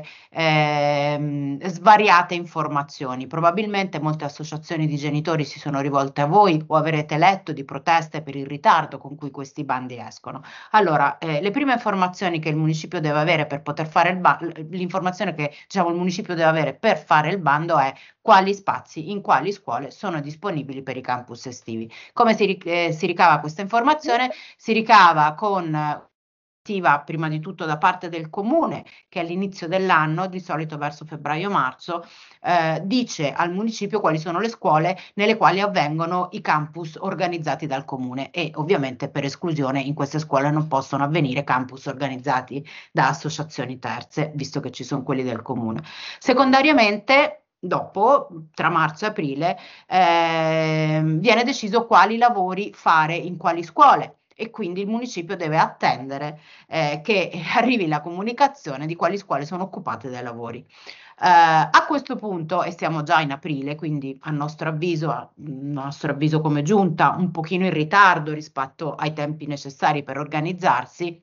eh, svariate informazioni. Probabilmente molte associazioni di genitori si sono rivolte a voi o avrete letto di proteste per il ritardo con cui questi bandi escono. Allora, eh, le prime informazioni che il municipio deve avere per poter fare il bando, l'informazione che diciamo il municipio deve avere per fare il bando è quali spazi in quali scuole sono disponibili per i campus estivi. Come si, eh, si ricava questa informazione? Si ricava con prima di tutto da parte del comune, che all'inizio dell'anno, di solito verso febbraio-marzo, eh, dice al municipio quali sono le scuole nelle quali avvengono i campus organizzati dal comune, e ovviamente per esclusione in queste scuole non possono avvenire campus organizzati da associazioni terze, visto che ci sono quelli del comune. Secondariamente, dopo, tra marzo e aprile, eh, viene deciso quali lavori fare in quali scuole, e quindi il municipio deve attendere eh, che arrivi la comunicazione di quali scuole sono occupate dai lavori. Uh, a questo punto, e siamo già in aprile, quindi a nostro avviso, a nostro avviso come giunta, un pochino in ritardo rispetto ai tempi necessari per organizzarsi,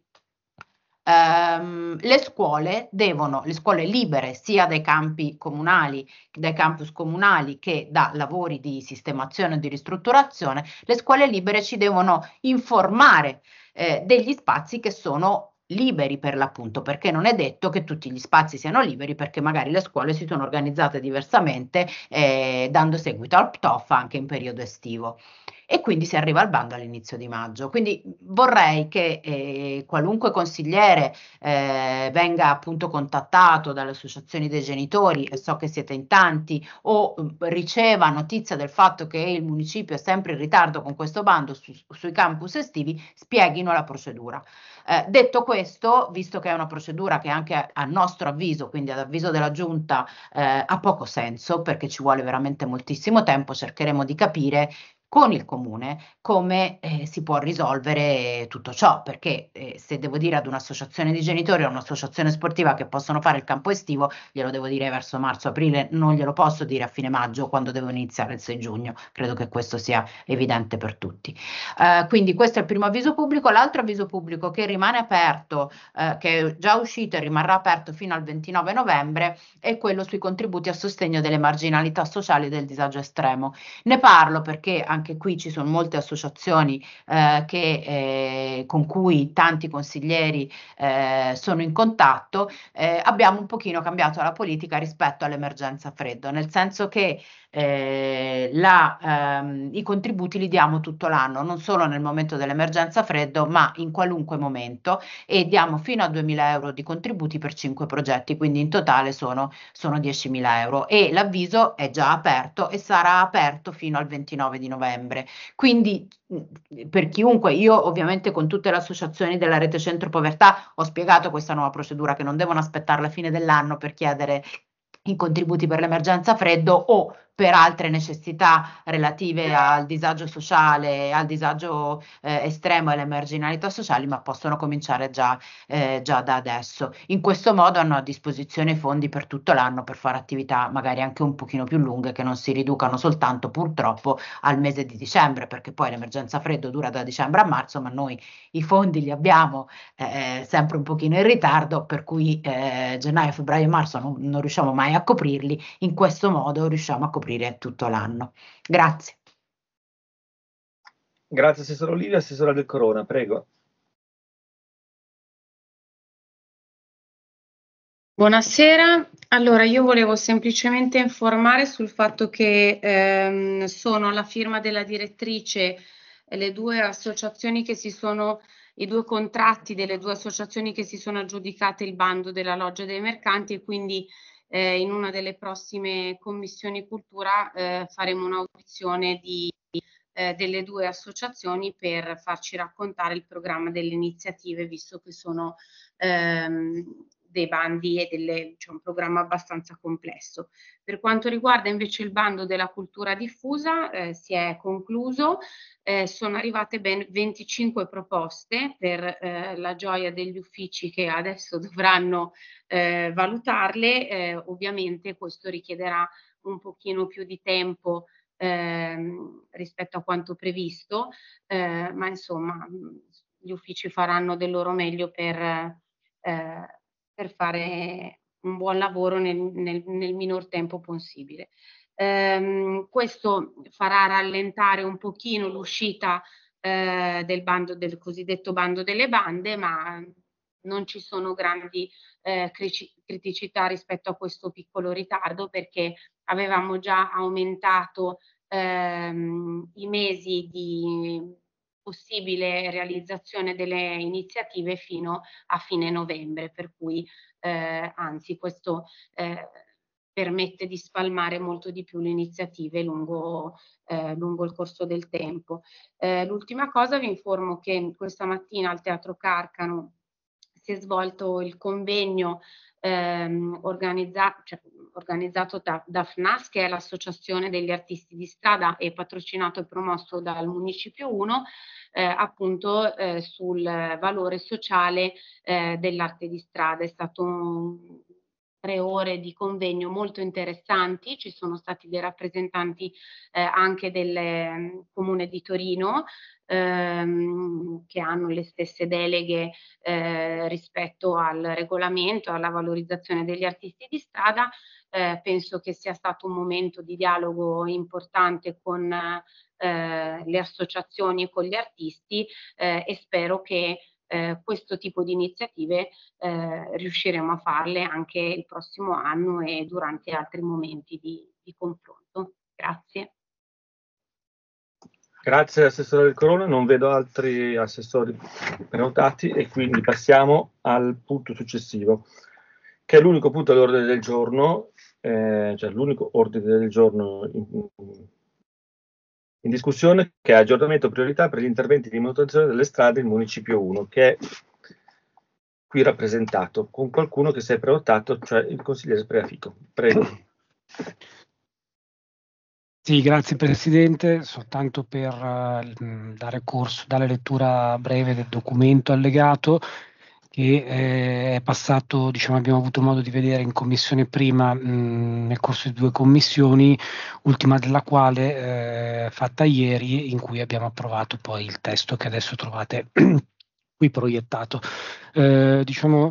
Um, le scuole devono, le scuole libere sia dai campi comunali, dai campus comunali, che da lavori di sistemazione e di ristrutturazione, le scuole libere ci devono informare eh, degli spazi che sono liberi per l'appunto, perché non è detto che tutti gli spazi siano liberi, perché magari le scuole si sono organizzate diversamente eh, dando seguito al P T O F anche in periodo estivo. e quindi si arriva al bando all'inizio di maggio. Quindi vorrei che eh, qualunque consigliere eh, venga appunto contattato dalle associazioni dei genitori, e so che siete in tanti, o eh, riceva notizia del fatto che il municipio è sempre in ritardo con questo bando su, sui campus estivi, spieghino la procedura. Eh, detto questo, visto che è una procedura che anche a nostro avviso, quindi ad avviso della Giunta, eh, ha poco senso perché ci vuole veramente moltissimo tempo, cercheremo di capire con il comune come eh, si può risolvere tutto ciò, perché eh, se devo dire ad un'associazione di genitori o un'associazione sportiva che possono fare il campo estivo, glielo devo dire verso marzo-aprile, non glielo posso dire a fine maggio quando devo iniziare il sei giugno, credo che questo sia evidente per tutti. Eh, quindi questo è il primo avviso pubblico. L'altro avviso pubblico che rimane aperto, eh, che è già uscito e rimarrà aperto fino al ventinove novembre, è quello sui contributi a sostegno delle marginalità sociali e del disagio estremo. Ne parlo perché anche anche qui ci sono molte associazioni eh, che, eh, con cui tanti consiglieri eh, sono in contatto. Eh, abbiamo un pochino cambiato la politica rispetto all'emergenza freddo, nel senso che eh, la, ehm, i contributi li diamo tutto l'anno, non solo nel momento dell'emergenza freddo, ma in qualunque momento, e diamo fino a duemila euro di contributi per cinque progetti, quindi in totale sono, sono diecimila euro, e l'avviso è già aperto e sarà aperto fino al ventinove di novembre. Quindi per chiunque, io ovviamente con tutte le associazioni della rete centro povertà ho spiegato questa nuova procedura, che non devono aspettare la fine dell'anno per chiedere i contributi per l'emergenza freddo o per altre necessità relative al disagio sociale, al disagio eh, estremo e alle marginalità sociali, ma possono cominciare già, eh, già da adesso. In questo modo hanno a disposizione fondi per tutto l'anno per fare attività magari anche un pochino più lunghe, che non si riducano soltanto purtroppo al mese di dicembre, perché poi l'emergenza freddo dura da dicembre a marzo, ma noi i fondi li abbiamo eh, sempre un pochino in ritardo, per cui eh, gennaio, febbraio e marzo non, non riusciamo mai a coprirli. In questo modo riusciamo a coprire tutto l'anno. Grazie. Grazie Assessore Olivia. Assessore Del Corona, prego. Buonasera, allora io volevo semplicemente informare sul fatto che ehm, sono alla firma della direttrice le due associazioni che si sono, i due contratti delle due associazioni che si sono aggiudicate il bando della Loggia dei Mercanti, e quindi eh, in una delle prossime commissioni cultura eh, faremo un'audizione di, eh, delle due associazioni per farci raccontare il programma delle iniziative, visto che sono ehm, dei bandi e delle, cioè un programma abbastanza complesso. Per quanto riguarda invece il bando della cultura diffusa, eh, si è concluso, eh, sono arrivate ben venticinque proposte per eh, la gioia degli uffici che adesso dovranno eh, valutarle. Eh, ovviamente questo richiederà un pochino più di tempo ehm, rispetto a quanto previsto, eh, ma insomma gli uffici faranno del loro meglio per eh, per fare un buon lavoro nel, nel, nel minor tempo possibile. Ehm, questo farà rallentare un pochino l'uscita eh, del bando, del cosiddetto bando delle bande, ma non ci sono grandi eh, criticità rispetto a questo piccolo ritardo, perché avevamo già aumentato ehm, i mesi di possibile realizzazione delle iniziative fino a fine novembre, per cui eh, anzi questo eh, permette di spalmare molto di più le iniziative lungo, eh, lungo il corso del tempo. Eh, l'ultima cosa, vi informo che questa mattina al Teatro Carcano si è svolto il convegno ehm, organizza- cioè, organizzato da, da F N A S, che è l'Associazione degli Artisti di Strada, e patrocinato e promosso dal Municipio uno, eh, appunto eh, sul valore sociale eh, dell'arte di strada. È stato un, tre ore di convegno molto interessanti, ci sono stati dei rappresentanti eh, anche del eh, Comune di Torino, ehm, che hanno le stesse deleghe eh, rispetto al regolamento, alla valorizzazione degli artisti di strada. Eh, penso che sia stato un momento di dialogo importante con eh, le associazioni e con gli artisti, eh, e spero che eh, questo tipo di iniziative eh, riusciremo a farle anche il prossimo anno e durante altri momenti di, di confronto. Grazie. Grazie Assessore del Corona, non vedo altri assessori prenotati e quindi passiamo al punto successivo, che è l'unico punto all'ordine del giorno, eh, cioè l'unico ordine del giorno in, in discussione, che è aggiornamento priorità per gli interventi di manutenzione delle strade in Municipio uno, che è qui rappresentato con qualcuno che si è prenotato, cioè il consigliere Spreafico. Prego. Sì, grazie Presidente, soltanto per uh, dare corso, dare lettura breve del documento allegato che eh, è passato, diciamo, abbiamo avuto modo di vedere in commissione prima mh, nel corso di due commissioni, ultima della quale eh, fatta ieri, in cui abbiamo approvato poi il testo che adesso trovate qui proiettato. Eh, diciamo,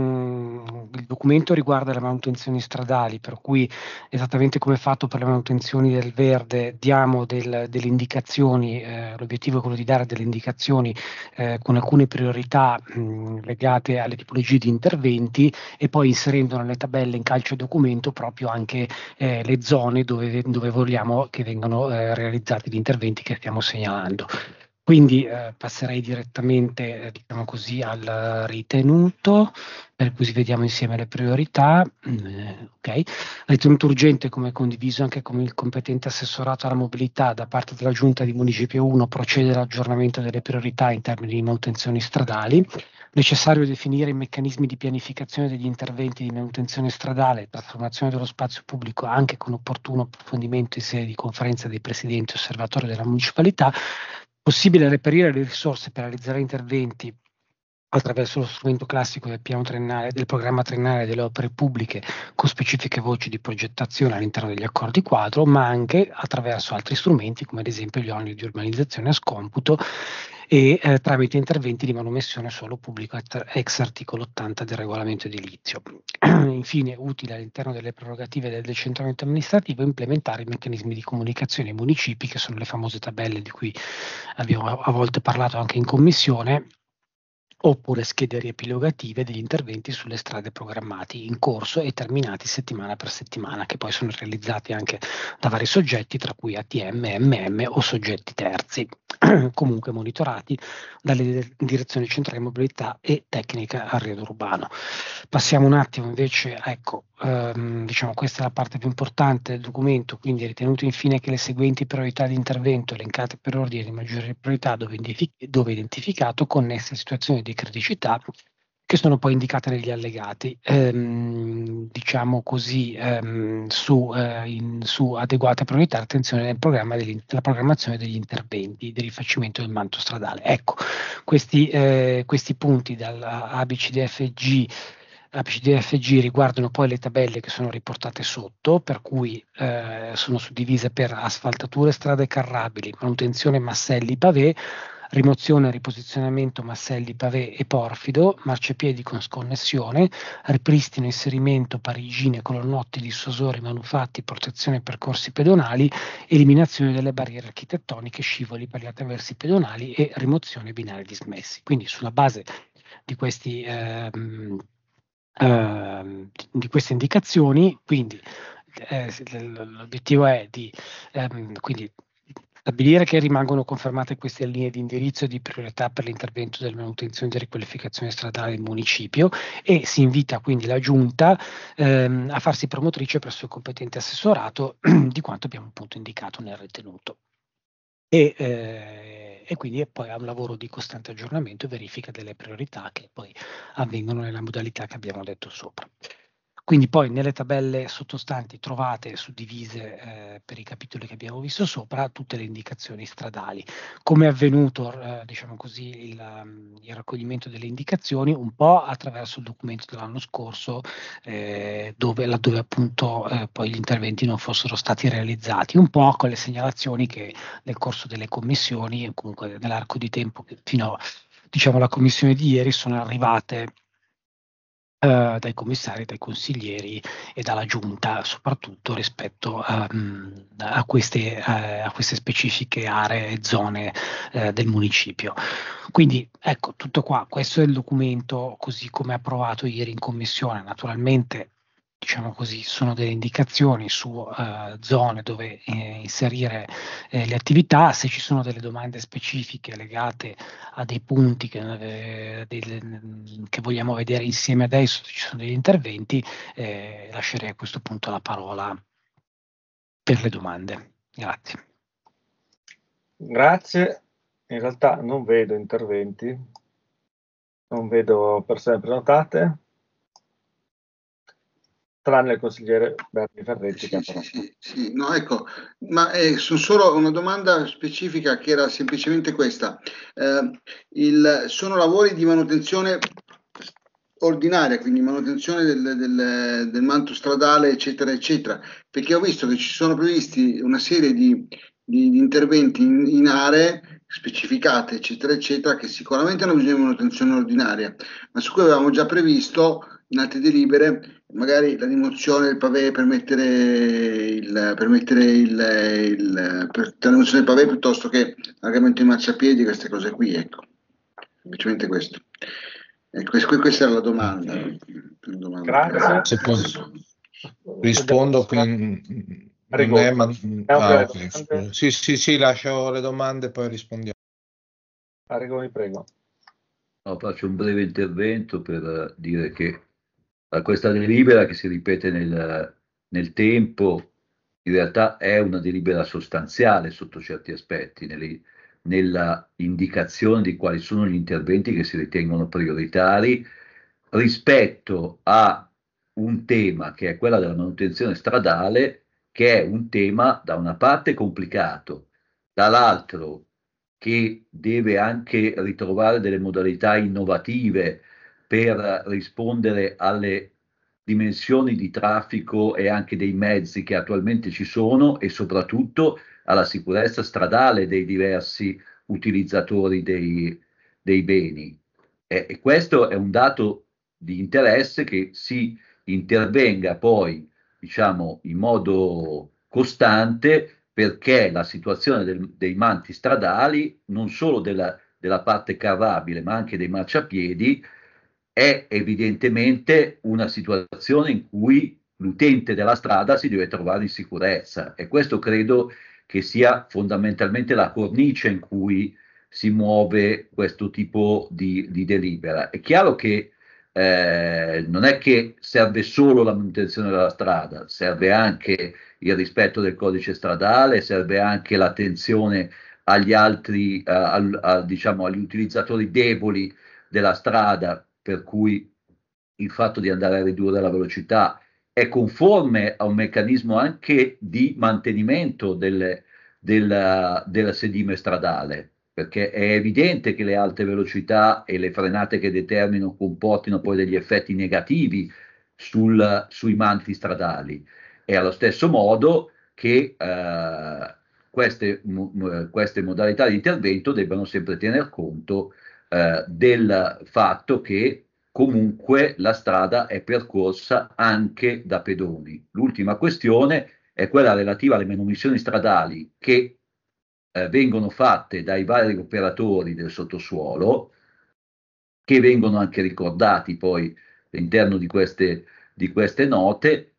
mh, il documento riguarda le manutenzioni stradali, per cui esattamente come fatto per le manutenzioni del verde diamo del, delle indicazioni, eh, l'obiettivo è quello di dare delle indicazioni eh, con alcune priorità mh, legate alle tipologie di interventi e poi inserendo nelle tabelle in calce documento proprio anche eh, le zone dove, dove vogliamo che vengano eh, realizzati gli interventi che stiamo segnalando. Quindi eh, passerei direttamente, eh, diciamo così, al ritenuto, per cui vediamo insieme le priorità. Mm, ok. Ritenuto urgente, come condiviso anche con il competente assessorato alla mobilità da parte della Giunta di Municipio uno, procede all'aggiornamento delle priorità in termini di manutenzioni stradali. Necessario definire i meccanismi di pianificazione degli interventi di manutenzione stradale e trasformazione dello spazio pubblico anche con opportuno approfondimento in sede di conferenza dei presidenti osservatori della municipalità. Possibile reperire le risorse per realizzare interventi attraverso lo strumento classico del piano triennale, del programma triennale delle opere pubbliche con specifiche voci di progettazione all'interno degli accordi quadro, ma anche attraverso altri strumenti come ad esempio gli oneri di urbanizzazione a scomputo e eh, tramite interventi di manomissione suolo pubblico ex articolo ottanta del regolamento edilizio. Infine, utile all'interno delle prerogative del decentramento amministrativo implementare i meccanismi di comunicazione ai municipi, che sono le famose tabelle di cui abbiamo a volte parlato anche in commissione, oppure schede riepilogative degli interventi sulle strade programmati in corso e terminati settimana per settimana, che poi sono realizzati anche da vari soggetti, tra cui A T M, M M o soggetti terzi, comunque monitorati dalle direzioni centrali mobilità e tecnica al redo urbano. Passiamo un attimo invece, ecco, ehm, diciamo questa è la parte più importante del documento, quindi è ritenuto infine che le seguenti priorità di intervento elencate per ordine di maggiore priorità dove, identific- dove identificato connesse a situazioni di criticità che sono poi indicate negli allegati, ehm, diciamo così, ehm, su, eh, in, su adeguate priorità, attenzione nel programma degli, nella programmazione degli interventi di rifacimento del manto stradale. Ecco, questi, eh, questi punti dalla A B C D F G A B C D F G riguardano poi le tabelle che sono riportate sotto, per cui eh, sono suddivise per asfaltature, strade carrabili, manutenzione masselli pavé, rimozione e riposizionamento masselli pavé e porfido, marciapiedi con sconnessione, ripristino, inserimento, parigine, colonnotti, dissuasori, manufatti, protezione percorsi pedonali, eliminazione delle barriere architettoniche, scivoli per gli attraversi pedonali e rimozione binari dismessi. Quindi sulla base di questi ehm, ehm, di queste indicazioni, quindi eh, l'obiettivo è di ehm, quindi stabilire che rimangono confermate queste linee di indirizzo e di priorità per l'intervento della manutenzione e riqualificazione stradale del municipio e si invita quindi la Giunta ehm, a farsi promotrice presso il competente assessorato di quanto abbiamo appunto indicato nel ritenuto. E, eh, e quindi è poi a un lavoro di costante aggiornamento e verifica delle priorità che poi avvengono nella modalità che abbiamo detto sopra. Quindi poi nelle tabelle sottostanti trovate suddivise eh, per i capitoli che abbiamo visto sopra tutte le indicazioni stradali. Come è avvenuto eh, diciamo così il, um, il raccoglimento delle indicazioni? Un po' attraverso il documento dell'anno scorso eh, dove, laddove appunto eh, poi gli interventi non fossero stati realizzati, un po' con le segnalazioni che nel corso delle commissioni e comunque nell'arco di tempo che fino a diciamo, la commissione di ieri sono arrivate Uh, dai commissari, dai consiglieri e dalla giunta, soprattutto rispetto um, a, queste, uh, a queste specifiche aree e zone uh, del municipio. Quindi ecco, tutto qua, questo è il documento così come approvato ieri in commissione. Naturalmente diciamo così, sono delle indicazioni su uh, zone dove eh, inserire eh, le attività. Se ci sono delle domande specifiche legate a dei punti che, eh, dei, che vogliamo vedere insieme adesso, se ci sono degli interventi, eh, lascerei a questo punto la parola per le domande. Grazie. Grazie. In realtà non vedo interventi, non vedo persone prenotate, tranne il consigliere Berni Ferretti. Sì, sì, sì, sì. No, ecco, ma è solo una domanda specifica che era semplicemente questa. Eh, il, sono lavori di manutenzione ordinaria, quindi manutenzione del, del, del manto stradale, eccetera, eccetera, perché ho visto che ci sono previsti una serie di, di, di interventi in, in aree specificate, eccetera, eccetera, che sicuramente hanno bisogno di manutenzione ordinaria, ma su cui avevamo già previsto in altre delibere magari la rimozione del pavé per mettere il, per mettere il, il per la rimozione del pavé piuttosto che largamento di marciapiedi, queste cose qui, ecco, semplicemente questo. Eh, questa, questa era la domanda. domanda Grazie. Se posso, rispondo che non è, ma, ah, okay. sì, sì, sì, lascio le domande e poi rispondiamo. Arrigoni, prego. No, faccio un breve intervento per dire che a questa delibera che si ripete nel, nel tempo in realtà è una delibera sostanziale sotto certi aspetti, nelle, nella indicazione di quali sono gli interventi che si ritengono prioritari rispetto a un tema che è quella della manutenzione stradale, che è un tema da una parte complicato, dall'altro che deve anche ritrovare delle modalità innovative per rispondere alle dimensioni di traffico e anche dei mezzi che attualmente ci sono e soprattutto alla sicurezza stradale dei diversi utilizzatori dei, dei beni. E, e questo è un dato di interesse, che si intervenga poi, diciamo, in modo costante, perché la situazione del, dei manti stradali, non solo della, della parte carrabile ma anche dei marciapiedi, è evidentemente una situazione in cui l'utente della strada si deve trovare in sicurezza, e questo credo che sia fondamentalmente la cornice in cui si muove questo tipo di, di delibera. È chiaro che eh, non è che serve solo la manutenzione della strada, serve anche il rispetto del codice stradale, serve anche l'attenzione agli altri, eh, al, a, diciamo, agli utilizzatori deboli della strada, per cui il fatto di andare a ridurre la velocità è conforme a un meccanismo anche di mantenimento del, del, del sedime stradale, perché è evidente che le alte velocità e le frenate che determinano comportino poi degli effetti negativi sul, sui manti stradali, e allo stesso modo che eh, queste, m- queste modalità di intervento debbano sempre tener conto eh, del fatto che comunque la strada è percorsa anche da pedoni. L'ultima questione è quella relativa alle manomissioni stradali che eh, vengono fatte dai vari operatori del sottosuolo, che vengono anche ricordati poi all'interno di queste, di queste note,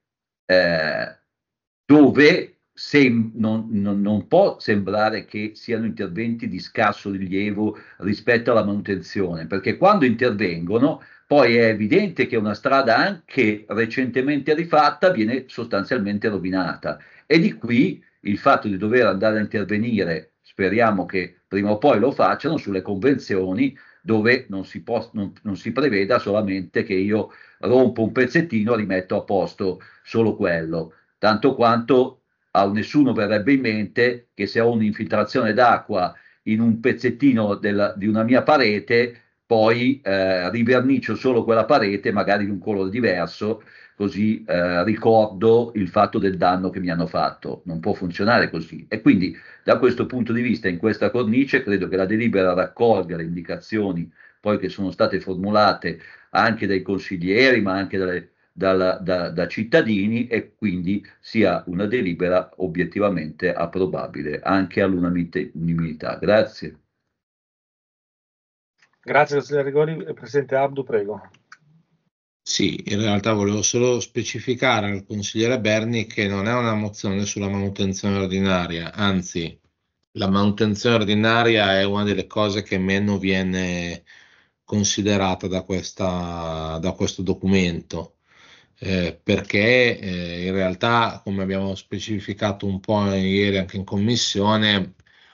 eh, dove sem- non, non, non può sembrare che siano interventi di scarso rilievo rispetto alla manutenzione, perché quando intervengono poi è evidente che una strada anche recentemente rifatta viene sostanzialmente rovinata, e di qui il fatto di dover andare a intervenire, speriamo che prima o poi lo facciano, sulle convenzioni, dove non si, può, non, non si preveda solamente che io rompo un pezzettino e rimetto a posto solo quello, tanto quanto a nessuno verrebbe in mente che se ho un'infiltrazione d'acqua in un pezzettino del, di una mia parete, poi eh, rivernicio solo quella parete, magari di un colore diverso, così eh, ricordo il fatto del danno che mi hanno fatto. Non può funzionare così. E quindi da questo punto di vista, in questa cornice, credo che la delibera raccolga le indicazioni poi che sono state formulate anche dai consiglieri, ma anche dalle, dalla, da, da cittadini, e quindi sia una delibera obiettivamente approvabile anche all'unanimità. Grazie. Grazie, consigliere Rigoni. Presidente Abdu, prego. Sì, in realtà volevo solo specificare al consigliere Berni che non è una mozione sulla manutenzione ordinaria, anzi, la manutenzione ordinaria è una delle cose che meno viene considerata da questa, da questo documento, eh, perché eh, in realtà, come abbiamo specificato un po' ieri anche in commissione,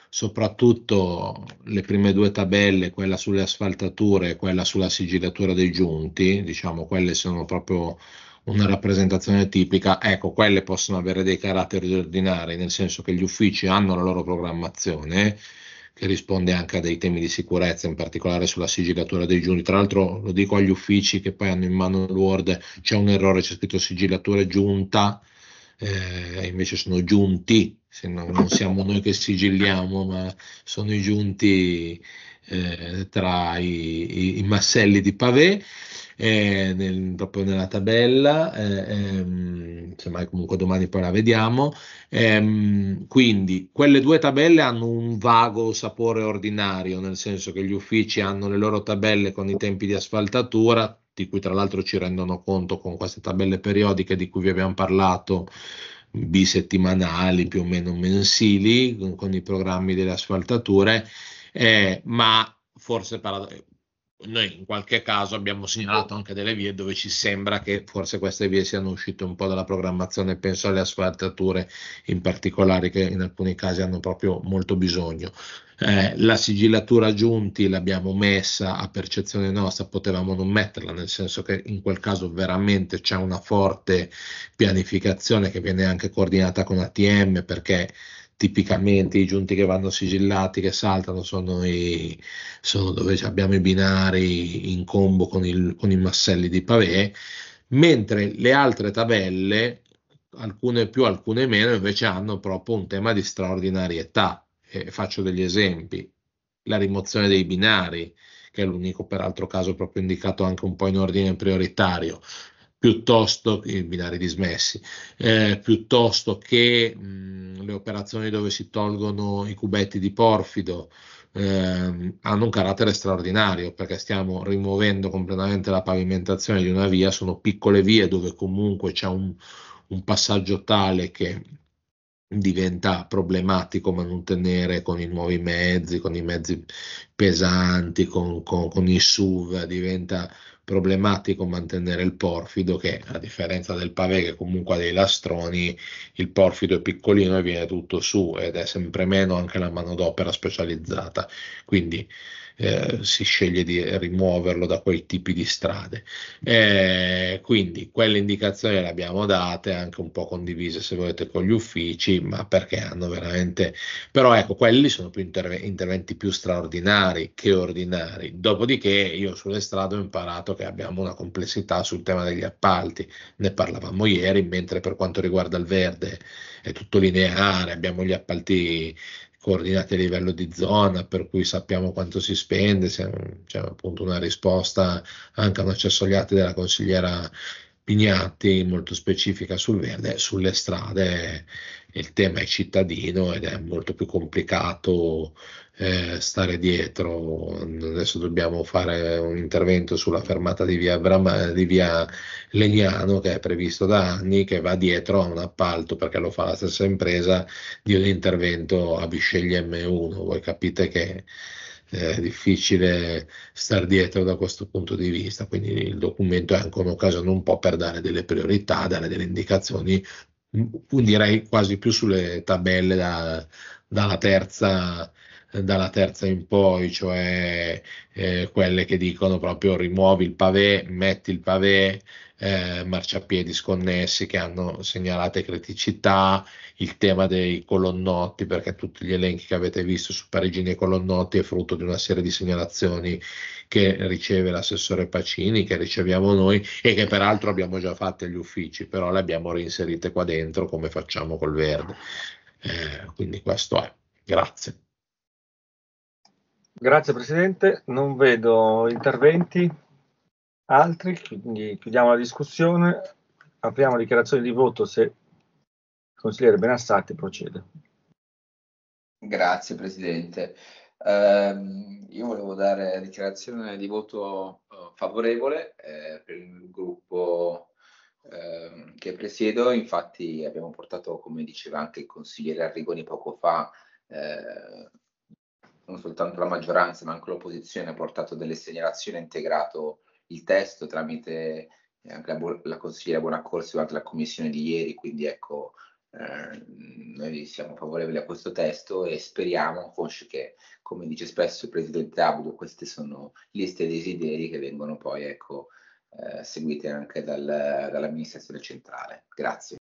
soprattutto le prime due tabelle, quella sulle asfaltature e quella sulla sigillatura dei giunti, diciamo, quelle sono proprio una rappresentazione tipica. Ecco, quelle possono avere dei caratteri ordinari, nel senso che gli uffici hanno la loro programmazione, che risponde anche a dei temi di sicurezza, in particolare sulla sigillatura dei giunti. Tra l'altro lo dico agli uffici che poi hanno in mano il Word, c'è un errore, c'è scritto sigillatura giunta, eh, invece sono giunti, se no, non siamo noi che sigilliamo, ma sono i giunti eh, tra i, i, i masselli di pavé, eh, nel, proprio nella tabella, eh, ehm, semmai comunque domani poi la vediamo. Ehm, quindi quelle due tabelle hanno un vago sapore ordinario, nel senso che gli uffici hanno le loro tabelle con i tempi di asfaltatura, di cui tra l'altro ci rendono conto con queste tabelle periodiche di cui vi abbiamo parlato, bisettimanali, più o meno mensili, con, con i programmi delle asfaltature, eh, ma forse parad- noi in qualche caso abbiamo segnalato anche delle vie dove ci sembra che forse queste vie siano uscite un po' dalla programmazione, penso alle asfaltature in particolare che in alcuni casi hanno proprio molto bisogno. Eh, la sigillatura giunti l'abbiamo messa a percezione nostra, potevamo non metterla, nel senso che in quel caso veramente c'è una forte pianificazione che viene anche coordinata con A T M, perché tipicamente i giunti che vanno sigillati, che saltano, sono, i, sono dove abbiamo i binari in combo con, il, con i masselli di pavé, mentre le altre tabelle, alcune più, alcune meno, invece hanno proprio un tema di straordinarietà. E faccio degli esempi: la rimozione dei binari, che è l'unico peraltro caso proprio indicato anche un po' in ordine prioritario, piuttosto che i binari dismessi, eh, piuttosto che mh, le operazioni dove si tolgono i cubetti di porfido, eh, hanno un carattere straordinario, perché stiamo rimuovendo completamente la pavimentazione di una via, sono piccole vie dove comunque c'è un, un passaggio tale che diventa problematico mantenere con i nuovi mezzi, con i mezzi pesanti, con, con, con i S U V, diventa problematico mantenere il porfido, che a differenza del pavé che comunque ha dei lastroni, il porfido è piccolino e viene tutto su, ed è sempre meno anche la manodopera specializzata, quindi eh, si sceglie di rimuoverlo da quei tipi di strade. Eh, quindi quelle indicazioni le abbiamo date, anche un po' condivise se volete con gli uffici, ma perché hanno veramente, però ecco, quelli sono più interve- interventi più straordinari che ordinari. Dopodiché io sulle strade ho imparato che abbiamo una complessità sul tema degli appalti, ne parlavamo ieri, mentre per quanto riguarda il verde è tutto lineare, abbiamo gli appalti coordinati a livello di zona, per cui sappiamo quanto si spende, c'è appunto una risposta anche a una cessoliate della consigliera Pignatti molto specifica sul verde. Sulle strade il tema è cittadino ed è molto più complicato eh, stare dietro. Adesso dobbiamo fare un intervento sulla fermata di via, Brama, di via Legnano, che è previsto da anni, che va dietro a un appalto, perché lo fa la stessa impresa, di un intervento a Bisceglie M uno. Voi capite che è difficile star dietro da questo punto di vista, quindi il documento è anche un'occasione un po' per dare delle priorità, dare delle indicazioni, direi quasi più sulle tabelle da, dalla terza dalla terza in poi, cioè eh, quelle che dicono proprio rimuovi il pavé, metti il pavé, eh, marciapiedi sconnessi che hanno segnalate criticità, il tema dei colonnotti, perché tutti gli elenchi che avete visto su Parigini e colonnotti è frutto di una serie di segnalazioni che riceve l'assessore Pacini, che riceviamo noi e che peraltro abbiamo già fatte agli uffici, però le abbiamo reinserite qua dentro come facciamo col verde. Eh, quindi questo è. Grazie. Grazie Presidente, non vedo interventi altri, quindi chiudiamo la discussione, apriamo la dichiarazione di voto se il consigliere Benassati procede. Grazie Presidente. Eh, io volevo dare dichiarazione di voto favorevole eh, per il gruppo eh, che presiedo. Infatti abbiamo portato, come diceva anche il consigliere Arrigoni poco fa, eh, non soltanto la maggioranza ma anche l'opposizione ha portato delle segnalazioni, ha integrato il testo tramite anche la, la consigliera Bonaccorsi durante la commissione di ieri, quindi ecco, eh, noi siamo favorevoli a questo testo e speriamo, consci che, come dice spesso il presidente Abudo, queste sono liste desideri che vengono poi ecco, eh, seguite anche dal, dall'amministrazione centrale. Grazie.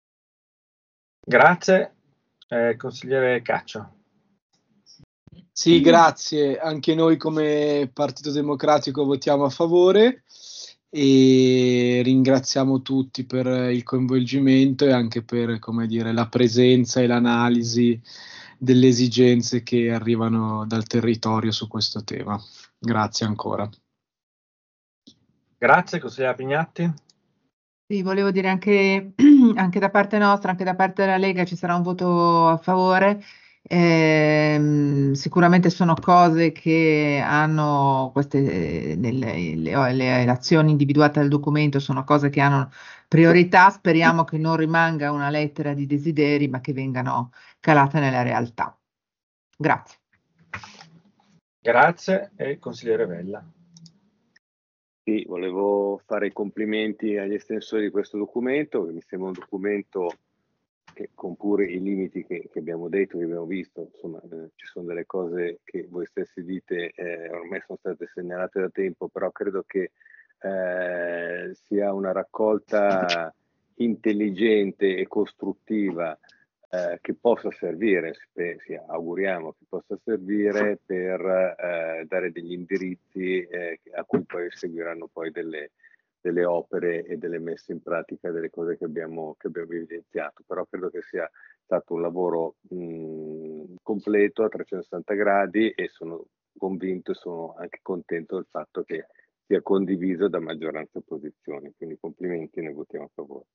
Grazie. Eh, consigliere Caccio. Sì, grazie. Anche noi come Partito Democratico votiamo a favore e ringraziamo tutti per il coinvolgimento e anche per, come dire, la presenza e l'analisi delle esigenze che arrivano dal territorio su questo tema. Grazie ancora. Grazie, consigliere Pignatti. Sì, volevo dire anche, anche da parte nostra, anche da parte della Lega ci sarà un voto a favore. Ehm, sicuramente sono cose che hanno queste nelle, le, le azioni individuate dal documento, sono cose che hanno priorità. Speriamo che non rimanga una lettera di desideri, ma che vengano calate nella realtà. Grazie. Grazie. E consigliere Vella. Sì, volevo fare i complimenti agli estensori di questo documento, che mi sembra un documento che, con pure i limiti che, che abbiamo detto, che abbiamo visto, insomma, eh, ci sono delle cose che voi stessi dite, eh, ormai sono state segnalate da tempo, però credo che eh, sia una raccolta intelligente e costruttiva eh, che possa servire, spe- sì, auguriamo che possa servire per eh, dare degli indirizzi eh, a cui poi seguiranno poi delle delle opere e delle messe in pratica delle cose che abbiamo, che abbiamo evidenziato, però credo che sia stato un lavoro mh, completo a trecentosessanta gradi e sono convinto e sono anche contento del fatto che sia condiviso da maggioranza e opposizione, quindi complimenti e ne votiamo a favore.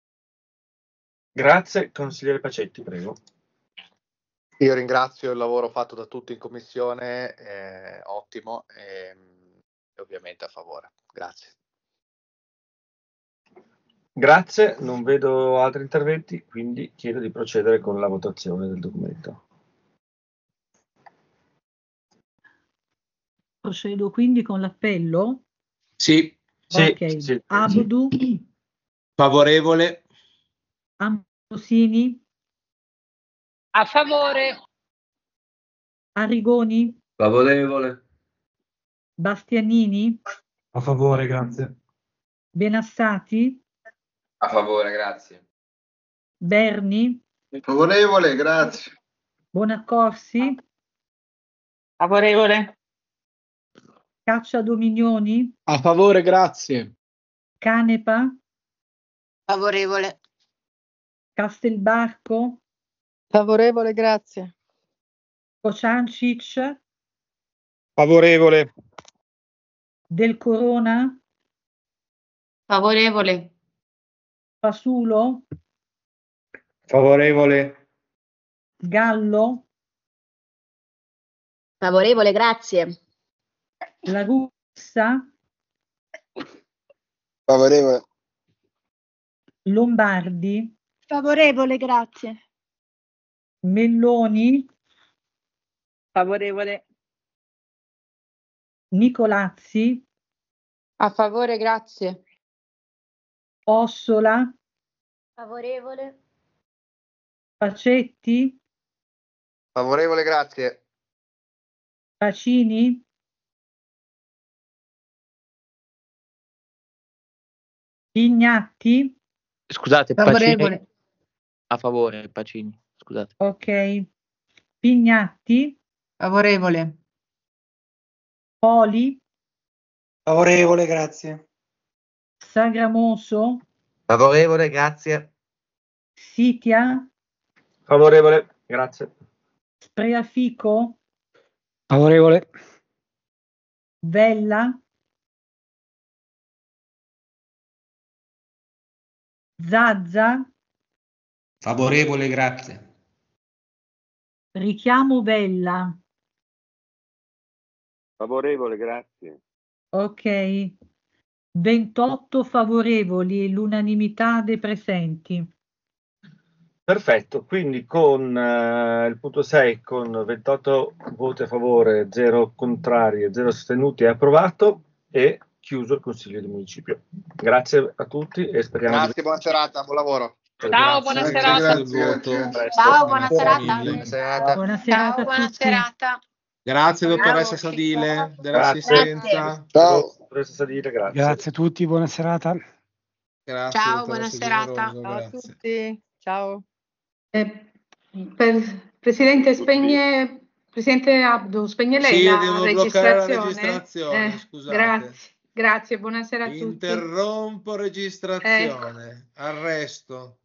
Grazie, consigliere Pacetti, prego. Io ringrazio il lavoro fatto da tutti in commissione, eh, ottimo, e, e ovviamente a favore. Grazie. Grazie, non vedo altri interventi, quindi chiedo di procedere con la votazione del documento. Procedo quindi con l'appello. Sì. Ok, Sì, sì. Abudu, Favorevole. Ambrosini, A favore. Arrigoni, Favorevole. Bastianini, A favore, grazie. Benassati, A favore, grazie. Berni, Favorevole, grazie. Bonaccorsi, Favorevole. Caccia Dominioni, A favore, grazie. Canepa, Favorevole. Castelbarco, Favorevole, grazie. Kociancic, Favorevole. Del Corona, Favorevole. Fasulo, Favorevole. Gallo, Favorevole, grazie. La Russa, Favorevole. Lombardi, Favorevole, grazie. Melloni, Favorevole. Nicolazzi, A favore, grazie. Ossola, Favorevole. Pacetti, Favorevole, grazie. Pacini, Pignatti, Scusate, Favorevole. Pacini. A favore, Pacini. Scusate. ok, Pignatti, Favorevole. Poli, Favorevole, grazie. Sagramoso, Favorevole, grazie. Sitia, Favorevole, grazie. Spreafico, Favorevole. Vella, Zazza, Favorevole, grazie. richiamo Vella, Favorevole, grazie. Ok. ventotto favorevoli, l'unanimità dei presenti. Perfetto, quindi con eh, il punto sei, con ventotto voti a favore, zero contrari e zero astenuti, è approvato e chiuso il Consiglio di Municipio. Grazie a tutti e speriamo Grazie, di... buona serata, buon lavoro. Ciao, buona Grazie, serata. grazie, grazie. Presto. Ciao, buona Grazie serata. mille. Buona serata. Buona serata Ciao, a buona tutti. serata. Grazie dottoressa Ciao. Sadile Grazie. dell'assistenza. Ciao. Dottoressa Sadile, grazie. Grazie a tutti, buona serata. Grazie Ciao, buona dottoressa serata. Generoso, Ciao a grazie. tutti. Ciao. Eh, per- Presidente, spegne, Presidente Abdo, spegne lei Sì, la devo bloccare la registrazione? registrazione, Eh, scusate. grazie, grazie, buonasera a tutti. Interrompo registrazione. Arresto.